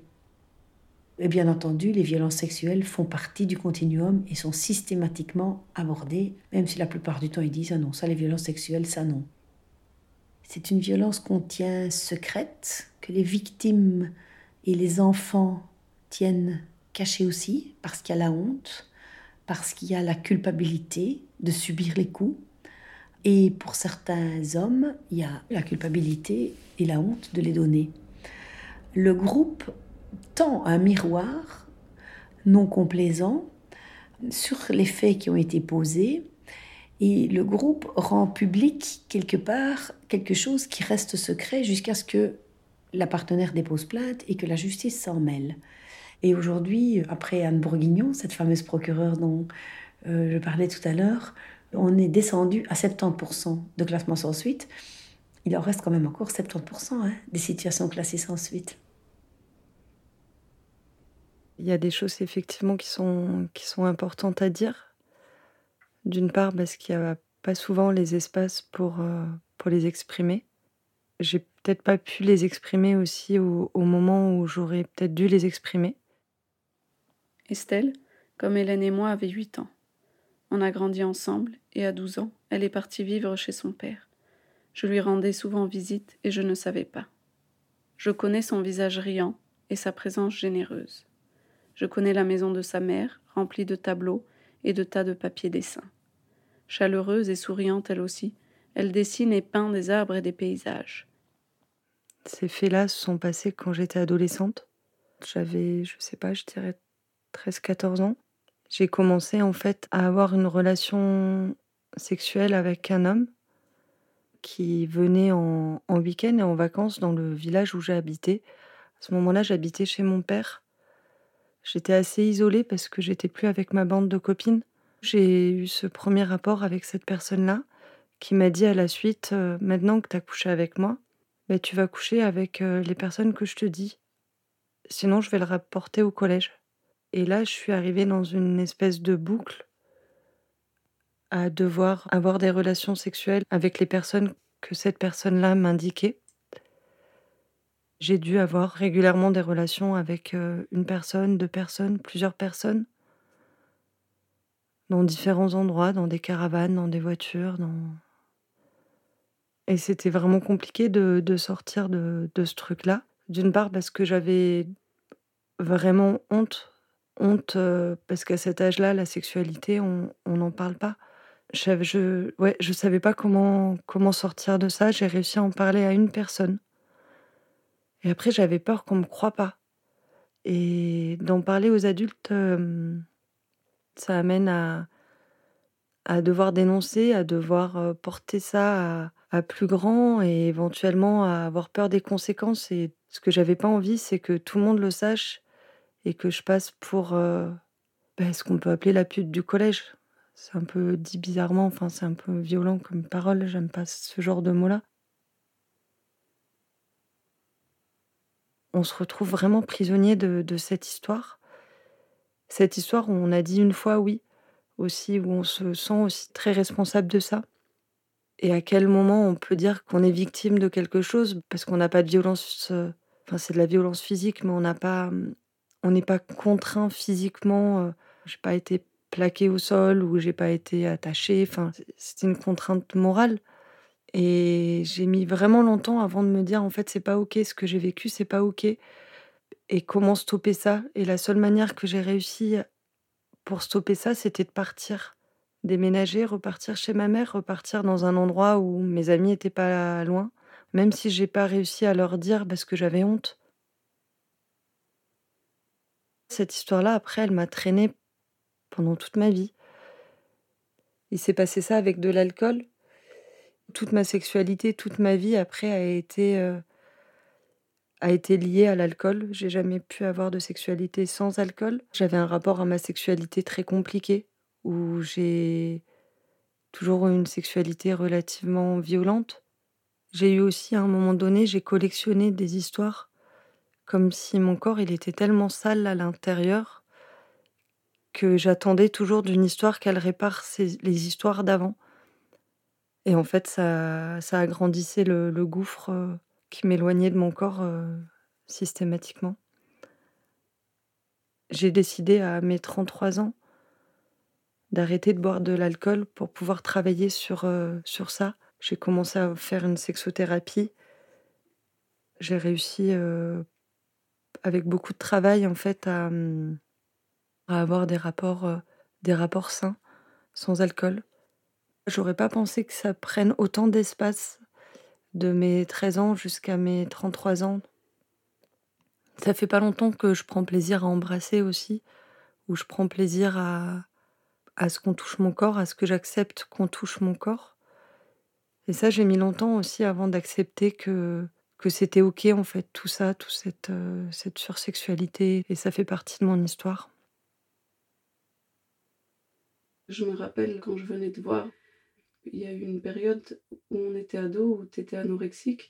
Et bien entendu, les violences sexuelles font partie du continuum et sont systématiquement abordées, même si la plupart du temps ils disent « Ah non, ça les violences sexuelles, ça non ». C'est une violence qu'on tient secrète, que les victimes et les enfants tiennent cachée aussi, parce qu'il y a la honte, parce qu'il y a la culpabilité de subir les coups. Et pour certains hommes, il y a la culpabilité et la honte de les donner. Le groupe tend un miroir non complaisant sur les faits qui ont été posés, et le groupe rend public quelque part quelque chose qui reste secret jusqu'à ce que la partenaire dépose plainte et que la justice s'en mêle. Et aujourd'hui, après Anne Bourguignon, cette fameuse procureure dont euh, je parlais tout à l'heure, on est descendu à soixante-dix pour cent de classement sans suite. Il en reste quand même encore soixante-dix pour cent hein, des situations classées sans suite. Il y a des choses effectivement qui sont, qui sont importantes à dire. D'une part, parce qu'il n'y a pas souvent les espaces pour, euh, pour les exprimer. J'ai peut-être pas pu les exprimer aussi au, au moment où j'aurais peut-être dû les exprimer. Estelle, comme Hélène et moi, avait huit ans. On a grandi ensemble et à douze ans, elle est partie vivre chez son père. Je lui rendais souvent visite et je ne savais pas. Je connais son visage riant et sa présence généreuse. Je connais la maison de sa mère, remplie de tableaux et de tas de papier dessin. Chaleureuse et souriante elle aussi, elle dessine et peint des arbres et des paysages. Ces faits-là se sont passés quand j'étais adolescente. J'avais, je sais pas, je dirais treize quatorze ans. J'ai commencé en fait à avoir une relation sexuelle avec un homme qui venait en, en week-end et en vacances dans le village où j'ai habité. À ce moment-là, j'habitais chez mon père. J'étais assez isolée parce que j'étais plus avec ma bande de copines. J'ai eu ce premier rapport avec cette personne-là qui m'a dit à la suite euh, « Maintenant que tu as couché avec moi, bah, tu vas coucher avec euh, les personnes que je te dis. Sinon, je vais le rapporter au collège. » Et là, je suis arrivée dans une espèce de boucle à devoir avoir des relations sexuelles avec les personnes que cette personne-là m'indiquait. J'ai dû avoir régulièrement des relations avec euh, une personne, deux personnes, plusieurs personnes, dans différents endroits, dans des caravanes, dans des voitures. Dans... Et c'était vraiment compliqué de, de sortir de, de ce truc-là. D'une part parce que j'avais vraiment honte. Honte euh, parce qu'à cet âge-là, la sexualité, on n'en parle pas. Je, je, ouais, je savais pas comment, comment sortir de ça. J'ai réussi à en parler à une personne. Et après, j'avais peur qu'on me croie pas. Et d'en parler aux adultes, euh, ça amène à, à devoir dénoncer, à devoir euh, porter ça à, à plus grand et éventuellement à avoir peur des conséquences. Et ce que j'avais pas envie, c'est que tout le monde le sache et que je passe pour euh, ben, ce qu'on peut appeler la pute du collège. C'est un peu dit bizarrement, enfin c'est un peu violent comme parole, j'aime pas ce genre de mots-là. On se retrouve vraiment prisonnier de, de cette histoire. Cette histoire où on a dit une fois oui, aussi, où on se sent aussi très responsable de ça. Et à quel moment on peut dire qu'on est victime de quelque chose parce qu'on n'a pas de violence, euh, enfin c'est de la violence physique, mais on n'a pas, on n'est pas contraint physiquement. Euh, j'ai pas été plaquée au sol, où j'ai pas été attachée. Enfin, c'était une contrainte morale. Et j'ai mis vraiment longtemps avant de me dire, en fait, c'est pas OK, ce que j'ai vécu, c'est pas OK. Et comment stopper ça? Et la seule manière que j'ai réussi pour stopper ça, c'était de partir. Déménager, repartir chez ma mère, repartir dans un endroit où mes amis étaient pas loin, même si j'ai pas réussi à leur dire parce que j'avais honte. Cette histoire-là, après, elle m'a traînée pendant toute ma vie. Il s'est passé ça avec de l'alcool. Toute ma sexualité, toute ma vie, après, a été, heu, a été liée à l'alcool. J'ai jamais pu avoir de sexualité sans alcool. J'avais un rapport à ma sexualité très compliqué, où j'ai toujours eu une sexualité relativement violente. J'ai eu aussi, à un moment donné, j'ai collectionné des histoires, comme si mon corps, il était tellement sale à l'intérieur que j'attendais toujours d'une histoire qu'elle répare ces les histoires d'avant. Et en fait, ça ça agrandissait le le gouffre, heu, qui m'éloignait de mon corps, heu, systématiquement. J'ai décidé à mes trente-trois ans d'arrêter de boire de l'alcool pour pouvoir travailler sur, heu, sur ça. J'ai commencé à faire une sexothérapie. J'ai réussi, heu, avec beaucoup de travail, en fait, à, mmh, à avoir des rapports, heu, des rapports sains, sans alcool. J'aurais pas pensé que ça prenne autant d'espace de mes treize ans jusqu'à mes trente-trois ans. Ça fait pas longtemps que je prends plaisir à embrasser aussi, où je prends plaisir à à ce qu'on touche mon corps, à ce que j'accepte qu'on touche mon corps. Et ça, j'ai mis longtemps aussi avant d'accepter que que c'était OK, en fait, tout ça, toute cette, heu, cette sursexualité, et ça fait partie de mon histoire. Je me rappelle quand je venais te voir, il y a eu une période où on était ado, où tu étais anorexique.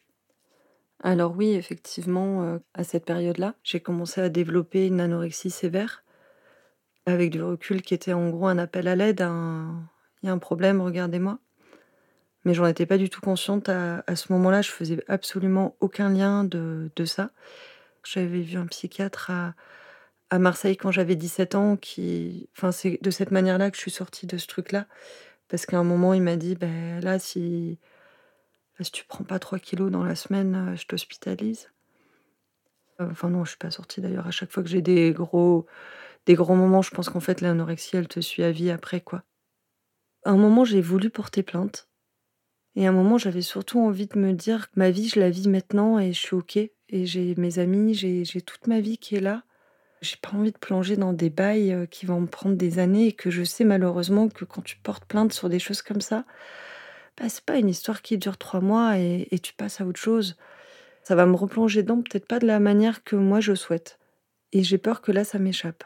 Alors oui, effectivement, heu, à cette période-là, j'ai commencé à développer une anorexie sévère, avec du recul, qui était en gros un appel à l'aide, un «Il y a un problème, regardez-moi». Mais j'en étais pas du tout consciente à à ce moment-là, je faisais absolument aucun lien de de ça. J'avais vu un psychiatre à à Marseille quand j'avais dix-sept ans qui enfin, c'est de cette manière-là que je suis sortie de ce truc-là. Parce qu'à un moment, il m'a dit: «Beh, là, si là, si tu prends pas trois kilos dans la semaine, heu, je t'hospitalise». Heu, enfin non, je suis pas sortie d'ailleurs. À chaque fois que j'ai des gros des gros moments, je pense qu'en fait, l'anorexie, elle te suit à vie après, quoi. À un moment, j'ai voulu porter plainte. Et à un moment, j'avais surtout envie de me dire: «Ma vie, je la vis maintenant et je suis OK, et j'ai mes amis, j'ai j'ai toute ma vie qui est là». J'ai pas envie de plonger dans des bails, heu, qui vont me prendre des années, et que je sais malheureusement que quand tu portes plainte sur des choses comme ça, bah, c'est pas une histoire qui dure trois mois et et tu passes à autre chose. Ça va me replonger dedans, peut-être pas de la manière que moi je souhaite, et j'ai peur que là, ça m'échappe.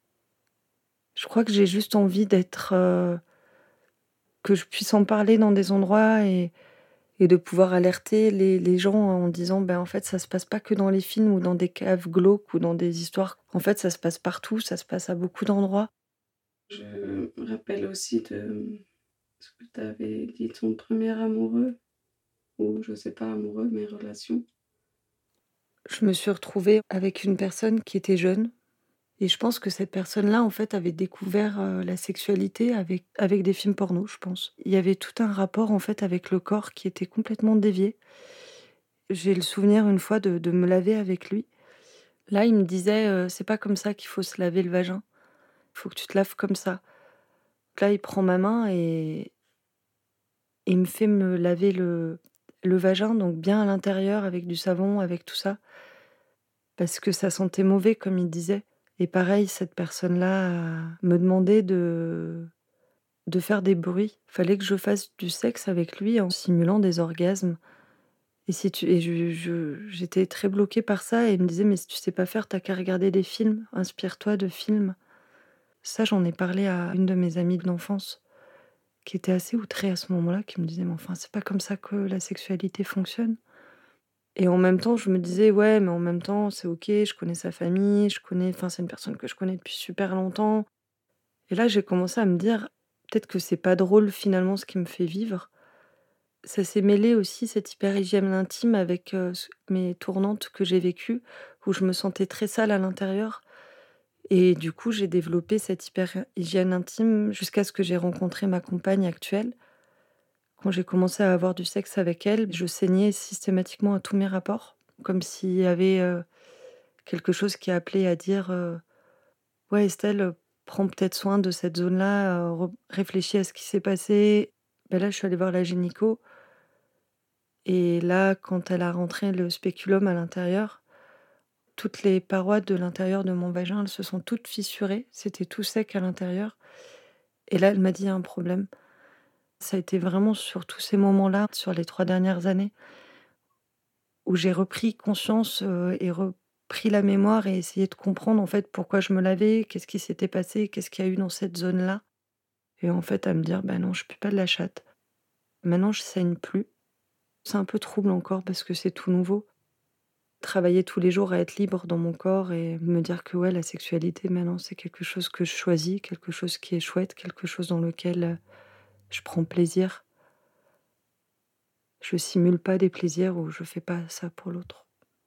Je crois que j'ai juste envie d'être, heu que je puisse en parler dans des endroits, et Et de pouvoir alerter les les gens en disant: «Ben, en fait, ça se passe pas que dans les films ou dans des caves glauques ou dans des histoires. En fait, ça se passe partout, ça se passe à beaucoup d'endroits». Je me rappelle aussi de ce que tu avais dit, ton premier amoureux, ou je sais pas, amoureux, mais relation. Je me suis retrouvée avec une personne qui était jeune, et je pense que cette personne-là, en fait, avait découvert, heu, la sexualité avec avec des films porno, je pense. Il y avait tout un rapport, en fait, avec le corps qui était complètement dévié. J'ai le souvenir une fois de de me laver avec lui. Là, il me disait, heu: «C'est pas comme ça qu'il faut se laver le vagin. Il faut que tu te laves comme ça». Là, il prend ma main et il me fait me laver le le vagin, donc bien à l'intérieur avec du savon, avec tout ça, parce que ça sentait mauvais, comme il disait. Et pareil, cette personne-là, heu, me demandait de de faire des bruits. Fallait que je fasse du sexe avec lui en simulant des orgasmes. Et si tu et je je j'étais très bloquée par ça, et il me disait: «Mais si tu sais pas faire, tu as qu'à regarder des films, inspire-toi de films». Ça, j'en ai parlé à une de mes amies de l'enfance, qui était assez outrée à ce moment-là, qui me disait: «Mais enfin, c'est pas comme ça que la sexualité fonctionne». Et en même temps, je me disais: «Ouais, mais en même temps, c'est OK, je connais sa famille, je connais enfin, c'est une personne que je connais depuis super longtemps». Et là, j'ai commencé à me dire: «Peut-être que c'est pas drôle finalement ce qui me fait vivre». Ça s'est mêlé aussi, cette hyper-hygiène intime, avec, heu, ce mes tournantes que j'ai vécues, où je me sentais très sale à l'intérieur. Et du coup, j'ai développé cette hyper-hygiène intime jusqu'à ce que j'ai rencontré ma compagne actuelle. Quand j'ai commencé à avoir du sexe avec elle, je saignais systématiquement à tous mes rapports, comme s'il y avait euh, quelque chose qui appelait à dire euh, « Ouais, Estelle, euh, prends peut-être soin de cette zone-là, euh, re- réfléchis à ce qui s'est passé. » Ben là, je suis allée voir la gynéco. Et là, quand elle a rentré le spéculum à l'intérieur, toutes les parois de l'intérieur de mon vagin, elles se sont toutes fissurées. C'était tout sec à l'intérieur. Et là, elle m'a dit, il y a un problème. Ça a été vraiment sur tous ces moments-là, sur les trois dernières années, où j'ai repris conscience euh, et repris la mémoire et essayé de comprendre en fait pourquoi je me lavais, qu'est-ce qui s'était passé, qu'est-ce qu'il y a eu dans cette zone-là. Et en fait, à me dire, ben non, je ne pue pas de la chatte. Maintenant, je saigne plus. C'est un peu trouble encore parce que c'est tout nouveau. Travailler tous les jours à être libre dans mon corps et me dire que ouais, la sexualité, maintenant, c'est quelque chose que je choisis, quelque chose qui est chouette, quelque chose dans lequel euh, je prends plaisir. Je simule pas des plaisirs ou je fais pas ça pour l'autre.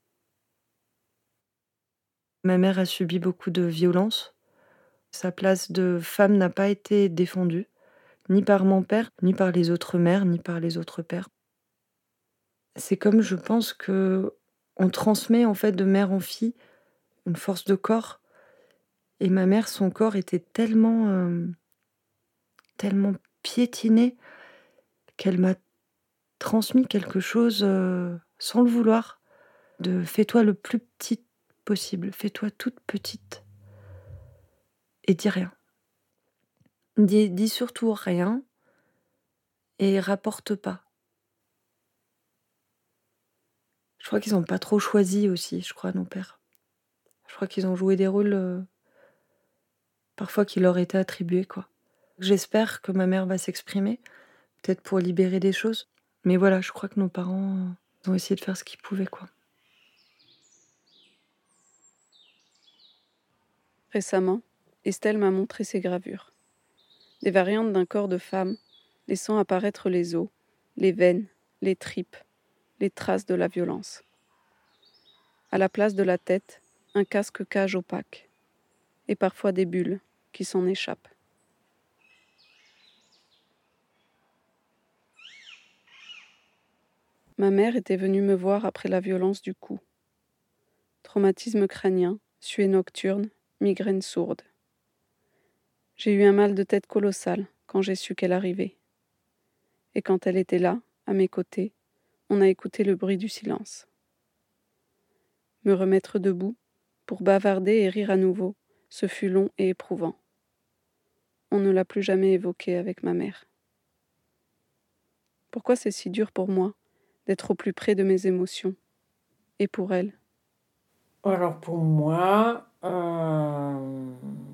Ma mère a subi beaucoup de violences. Sa place de femme n'a pas été défendue, ni par mon père, ni par les autres mères, ni par les autres pères. C'est comme je pense que on transmet en fait de mère en fille une force de corps. Et ma mère, son corps était tellement, euh, tellement piétiné qu'elle m'a transmis quelque chose euh, sans le vouloir. De fais-toi le plus petit possible, fais-toi toute petite et dis rien. Dis, dis surtout rien et rapporte pas. Je crois qu'ils n'ont pas trop choisi aussi, je crois, nos pères. Je crois qu'ils ont joué des rôles euh, parfois qui leur étaient attribués, quoi. J'espère que ma mère va s'exprimer, peut-être pour libérer des choses. Mais voilà, je crois que nos parents ont essayé de faire ce qu'ils pouvaient, quoi. Récemment, Estelle m'a montré ses gravures. Des variantes d'un corps de femme, laissant apparaître les os, les veines, les tripes, les traces de la violence. À la place de la tête, un casque cage opaque, et parfois des bulles qui s'en échappent. Ma mère était venue me voir après la violence du coup. Traumatisme crânien, suée nocturne, migraine sourde. J'ai eu un mal de tête colossal quand j'ai su qu'elle arrivait. Et quand elle était là, à mes côtés, on a écouté le bruit du silence. Me remettre debout, pour bavarder et rire à nouveau, ce fut long et éprouvant. On ne l'a plus jamais évoqué avec ma mère. Pourquoi c'est si dur pour moi d'être au plus près de mes émotions, et pour elle? Alors pour moi, euh,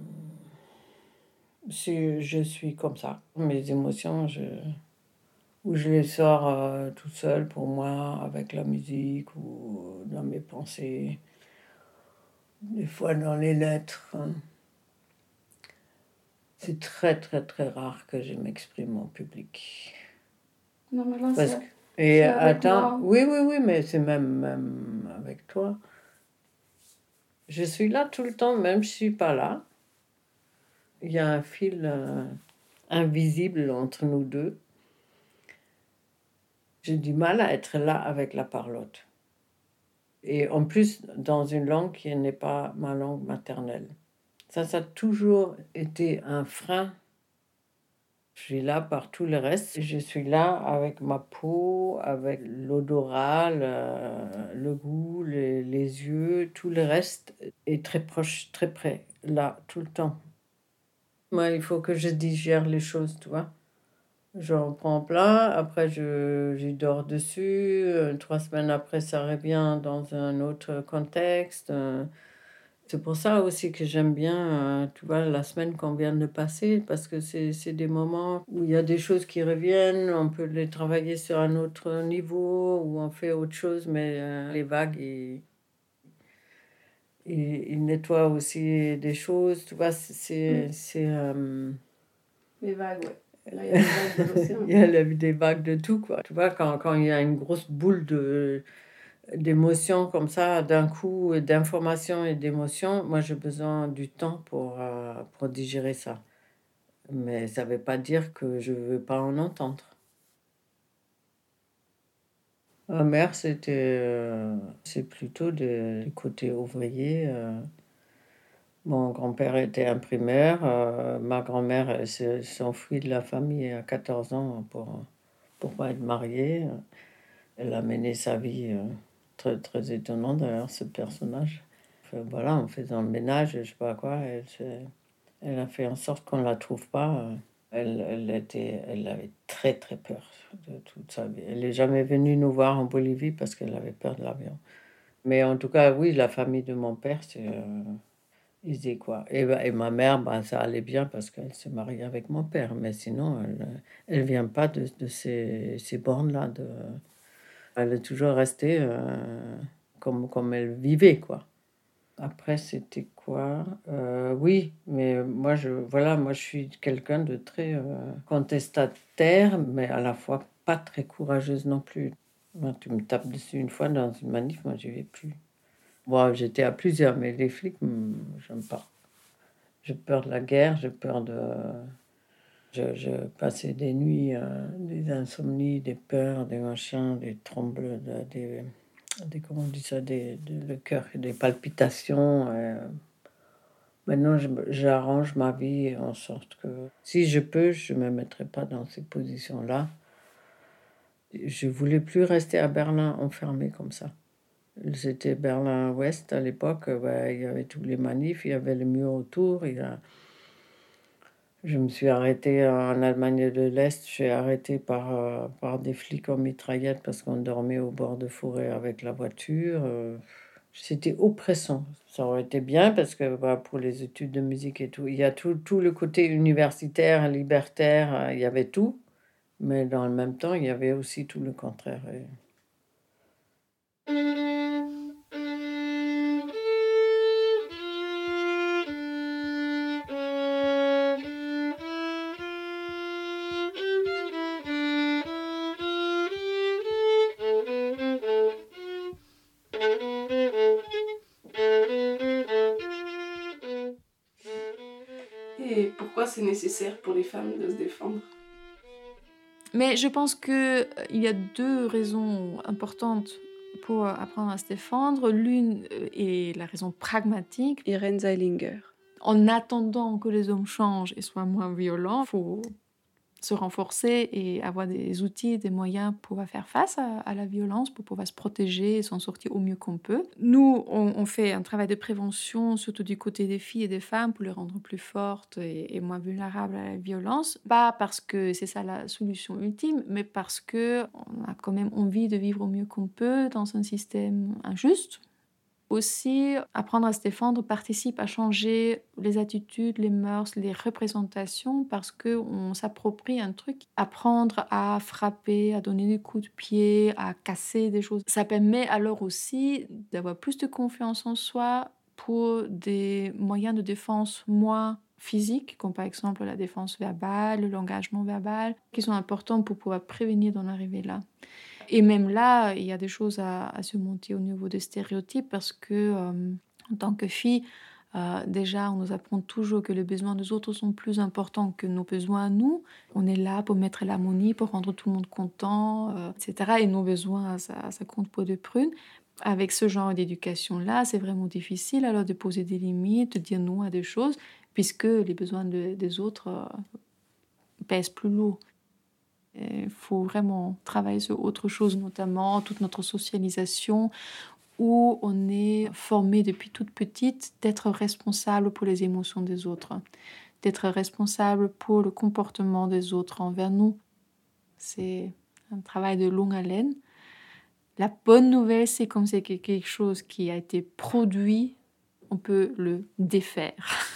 si je suis comme ça. Mes émotions, je, ou je les sors euh, tout seul pour moi, avec la musique ou dans mes pensées, des fois dans les lettres. C'est très très très rare que je m'exprime en public. Non mais là, Parce c'est... que... Et avec attends, moi. oui, oui, oui, mais c'est même, même avec toi. Je suis là tout le temps, même si je suis pas là. Il y a un fil euh, invisible entre nous deux. J'ai du mal à être là avec la parlotte. Et en plus, dans une langue qui n'est pas ma langue maternelle. Ça, ça a toujours été un frein. Je suis là par tout le reste. Je suis là avec ma peau, avec l'odorat, le, le goût, les, les yeux. Tout le reste est très proche, très près, là, tout le temps. Moi, il faut que je digère les choses, tu vois. J'en prends plein, après je, j'y dors dessus. Euh, trois semaines après, ça revient dans un autre contexte. Euh, C'est pour ça aussi que j'aime bien, euh, tu vois, la semaine qu'on vient de passer, parce que c'est, c'est des moments où il y a des choses qui reviennent, on peut les travailler sur un autre niveau, ou on fait autre chose, mais euh, les vagues, ils, ils, ils nettoient aussi des choses, tu vois, c'est... c'est, Mm. c'est euh... Les vagues, ouais. Là, il y a des vagues de l'océan. Il y a des vagues de tout, quoi. Tu vois, quand, quand il y a une grosse boule de... d'émotions comme ça, d'un coup, d'informations et d'émotions, moi j'ai besoin du temps pour, euh, pour digérer ça. Mais ça ne veut pas dire que je ne veux pas en entendre. Ma mère, c'était, euh, c'est plutôt de- du côté ouvrier. euh. Mon grand-père était imprimeur. euh, ma grand-mère elle s'est s'est enfuie de la famille à quatorze ans pour pour pas être mariée. Elle a mené sa vie euh, très, très étonnante d'ailleurs, ce personnage. Enfin, voilà, en faisant le ménage, je sais pas quoi, elle, s'est- elle a fait en sorte qu'on ne la trouve pas. euh. Elle, elle, était, elle avait très très peur de toute sa vie. Elle n'est jamais venue nous voir en Bolivie parce qu'elle avait peur de l'avion. Mais en tout cas, oui, la famille de mon père, c'est, euh, ils disaient quoi. Et, bah, et ma mère, bah, ça allait bien parce qu'elle s'est mariée avec mon père. Mais sinon, elle ne vient pas de, de ces, ces bornes-là. De, elle est toujours restée euh, comme, comme elle vivait, quoi. Après, c'était quoi? Euh, oui, mais moi, je, voilà, moi, je suis quelqu'un de très euh, contestataire, mais à la fois pas très courageuse non plus. Moi, tu me tapes dessus une fois dans une manif, moi, j'y vais plus. Bon, j'étais à plusieurs, mais les flics, hmm, j'aime pas. J'ai peur de la guerre, j'ai peur de... Je, je passais des nuits, euh, des insomnies, des peurs, des machins, des trembles, de- des, des... Comment on dit ça? Des, de- le cœur, des palpitations. euh. Maintenant, je- j'arrange ma vie en sorte que... Si je peux, je ne me mettrai pas dans ces positions-là. Je voulais plus rester à Berlin enfermée comme ça. C'était Berlin-Ouest à l'époque, ouais, il y avait tous les manifs, il y avait le mur autour. Il y a... Je me suis arrêtée en Allemagne de l'Est, je suis arrêtée par, euh, par des flics en mitraillette parce qu'on dormait au bord de forêt avec la voiture. euh, C'était oppressant. Ça aurait été bien parce que bah, pour les études de musique et tout, il y a tout, tout le côté universitaire, libertaire, euh, il y avait tout. Mais dans le même temps, il y avait aussi tout le contraire. Et... Et pourquoi c'est nécessaire pour les femmes de se défendre? Mais je pense qu'il y a deux raisons importantes pour apprendre à se défendre. L'une est la raison pragmatique. Irène Zeilinger. En attendant que les hommes changent et soient moins violents, il faut se renforcer et avoir des outils, des moyens pour pouvoir faire face à, à la violence, pour pouvoir se protéger et s'en sortir au mieux qu'on peut. Nous, on, on fait un travail de prévention, surtout du côté des filles et des femmes, pour les rendre plus fortes et, et moins vulnérables à la violence. Pas parce que c'est ça la solution ultime, mais parce qu'on a quand même envie de vivre au mieux qu'on peut dans un système injuste. Aussi, apprendre à se défendre participe à changer les attitudes, les mœurs, les représentations parce qu'on s'approprie un truc. Apprendre à frapper, à donner des coups de pied, à casser des choses. Ça permet alors aussi d'avoir plus de confiance en soi pour des moyens de défense moins physiques, comme par exemple la défense verbale, le langage non verbal, qui sont importants pour pouvoir prévenir d'en arriver là. Et même là, il y a des choses à, à surmonter au niveau des stéréotypes parce que, euh, en tant que fille, euh, déjà, on nous apprend toujours que les besoins des autres sont plus importants que nos besoins à nous. On est là pour mettre l'harmonie, pour rendre tout le monde content, euh, et cetera. Et nos besoins, ça, ça compte pour des prunes. Avec ce genre d'éducation-là, c'est vraiment difficile alors de poser des limites, de dire non à des choses, puisque les besoins de, des autres euh, pèsent plus lourd. Il faut vraiment travailler sur autre chose, notamment toute notre socialisation, où on est formé depuis toute petite d'être responsable pour les émotions des autres, d'être responsable pour le comportement des autres envers nous. C'est un travail de longue haleine. La bonne nouvelle, c'est comme c'est quelque chose qui a été produit, on peut le défaire.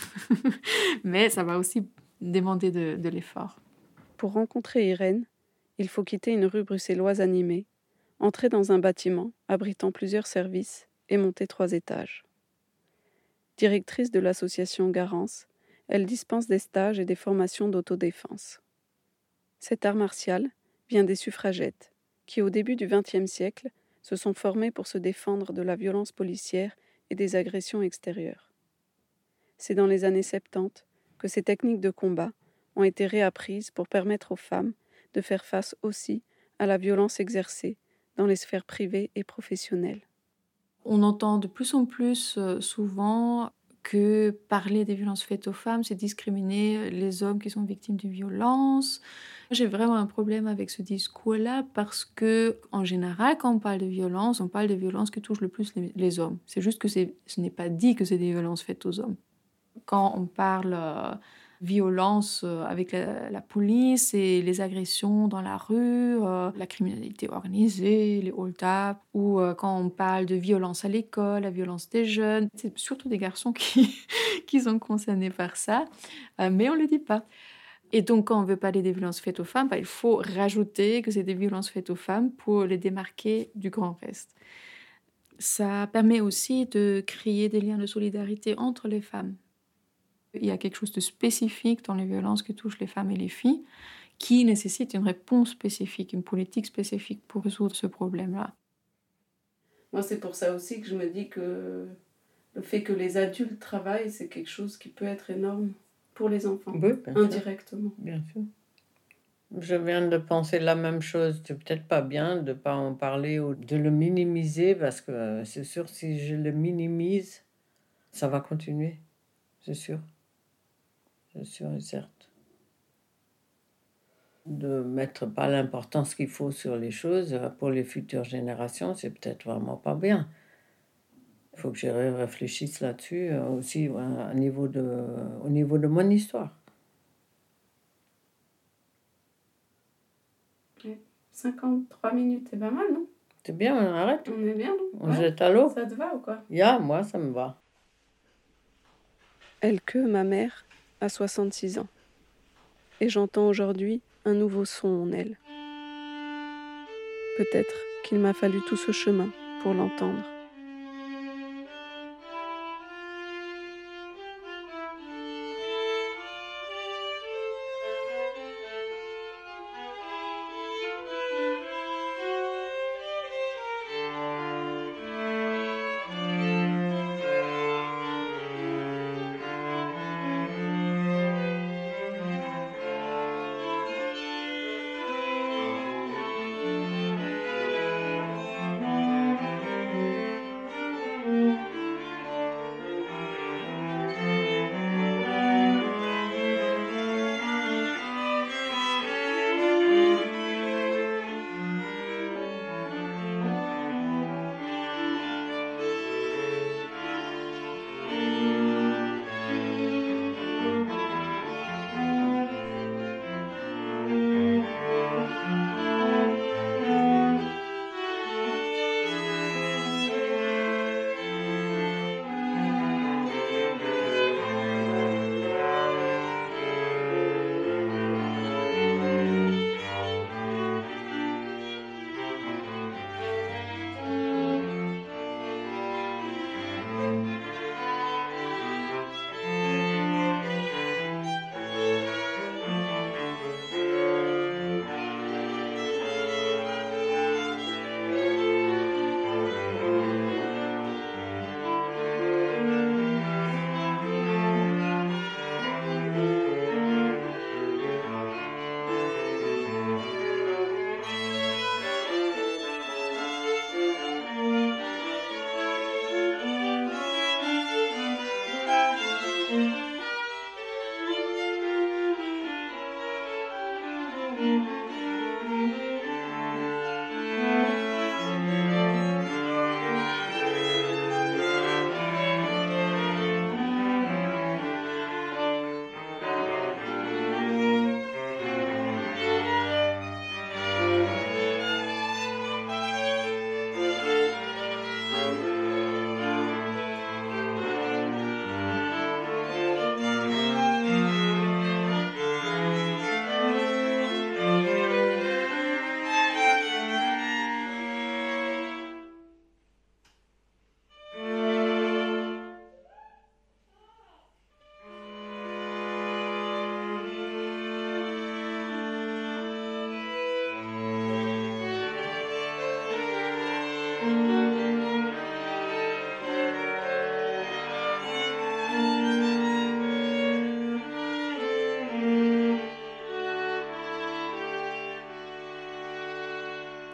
Mais ça va aussi demander de, de l'effort. Pour rencontrer Irène, il faut quitter une rue bruxelloise animée, entrer dans un bâtiment abritant plusieurs services et monter trois étages. Directrice de l'association Garance, elle dispense des stages et des formations d'autodéfense. Cet art martial vient des suffragettes, qui au début du vingtième siècle se sont formés pour se défendre de la violence policière et des agressions extérieures. C'est dans les années soixante-dix que ces techniques de combat ont été réapprises pour permettre aux femmes de faire face aussi à la violence exercée dans les sphères privées et professionnelles. On entend de plus en plus euh, souvent que parler des violences faites aux femmes, c'est discriminer les hommes qui sont victimes de violences. J'ai vraiment un problème avec ce discours-là parce que, en général, quand on parle de violence, on parle de violences qui touchent le plus les, les hommes. C'est juste que c'est, ce n'est pas dit que c'est des violences faites aux hommes. Quand on parle euh, violence euh, avec la, la police et les agressions dans la rue, euh, la criminalité organisée, les hold-up, ou euh, quand on parle de violence à l'école, la violence des jeunes, c'est surtout des garçons qui, qui sont concernés par ça, euh, mais on ne le dit pas. Et donc, quand on veut parler des violences faites aux femmes, bah, il faut rajouter que c'est des violences faites aux femmes pour les démarquer du grand reste. Ça permet aussi de créer des liens de solidarité entre les femmes. Il y a quelque chose de spécifique dans les violences qui touchent les femmes et les filles qui nécessite une réponse spécifique, une politique spécifique pour résoudre ce problème-là. Moi, c'est pour ça aussi que je me dis que le fait que les adultes travaillent, c'est quelque chose qui peut être énorme pour les enfants, oui, bien indirectement. Sûr. Bien sûr. Je viens de penser la même chose. C'est peut-être pas bien de ne pas en parler ou de le minimiser parce que c'est sûr, si je le minimise, ça va continuer. C'est sûr. C'est sûr et certes. De mettre pas l'importance qu'il faut sur les choses pour les futures générations, c'est peut-être vraiment pas bien. Il faut que je réfléchisse là-dessus aussi à niveau de, au niveau de mon histoire. cinquante-trois minutes, c'est pas mal, non? C'est bien, on arrête. On est bien, non? On ouais. Jette à l'eau. Ça te va ou quoi? Ya, yeah, moi, ça me va. Elke, ma mère, a soixante-six ans. Et j'entends aujourd'hui un nouveau son en elle. Peut-être qu'il m'a fallu tout ce chemin pour l'entendre.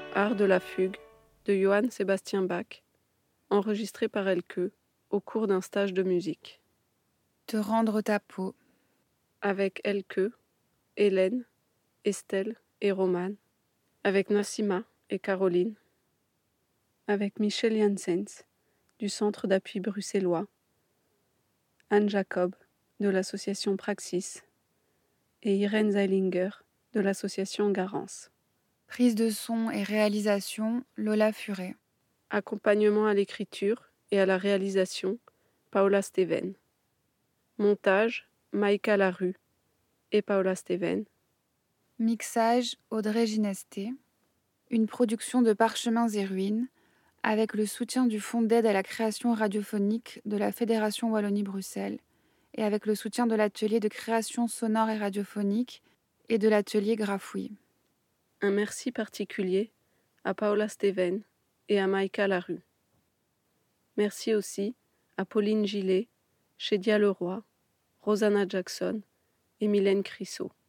Art de la fugue de Johann Sebastian Bach, enregistré par Elke au cours d'un stage de musique. Te rendre ta peau. Avec Elke, Hélène, Estelle et Romane, avec Nassima et Caroline, avec Michel Janssens du Centre d'appui bruxellois, Anne Jacob de l'association Praxis et Irène Zeilinger de l'association Garance. Prise de son et réalisation, Lola Furet. Accompagnement à l'écriture et à la réalisation, Paola Steven. Montage, Maïka Larue et Paola Steven. Mixage, Audrey Ginesté. Une production de Parchemins et Ruines, avec le soutien du Fonds d'aide à la création radiophonique de la Fédération Wallonie-Bruxelles et avec le soutien de l'atelier de création sonore et radiophonique et de l'atelier Grafouille. Un merci particulier à Paola Steven et à Maïka Larue. Merci aussi à Pauline Gillet, Chédia Leroy, Rosanna Jackson et Mylène Crissot.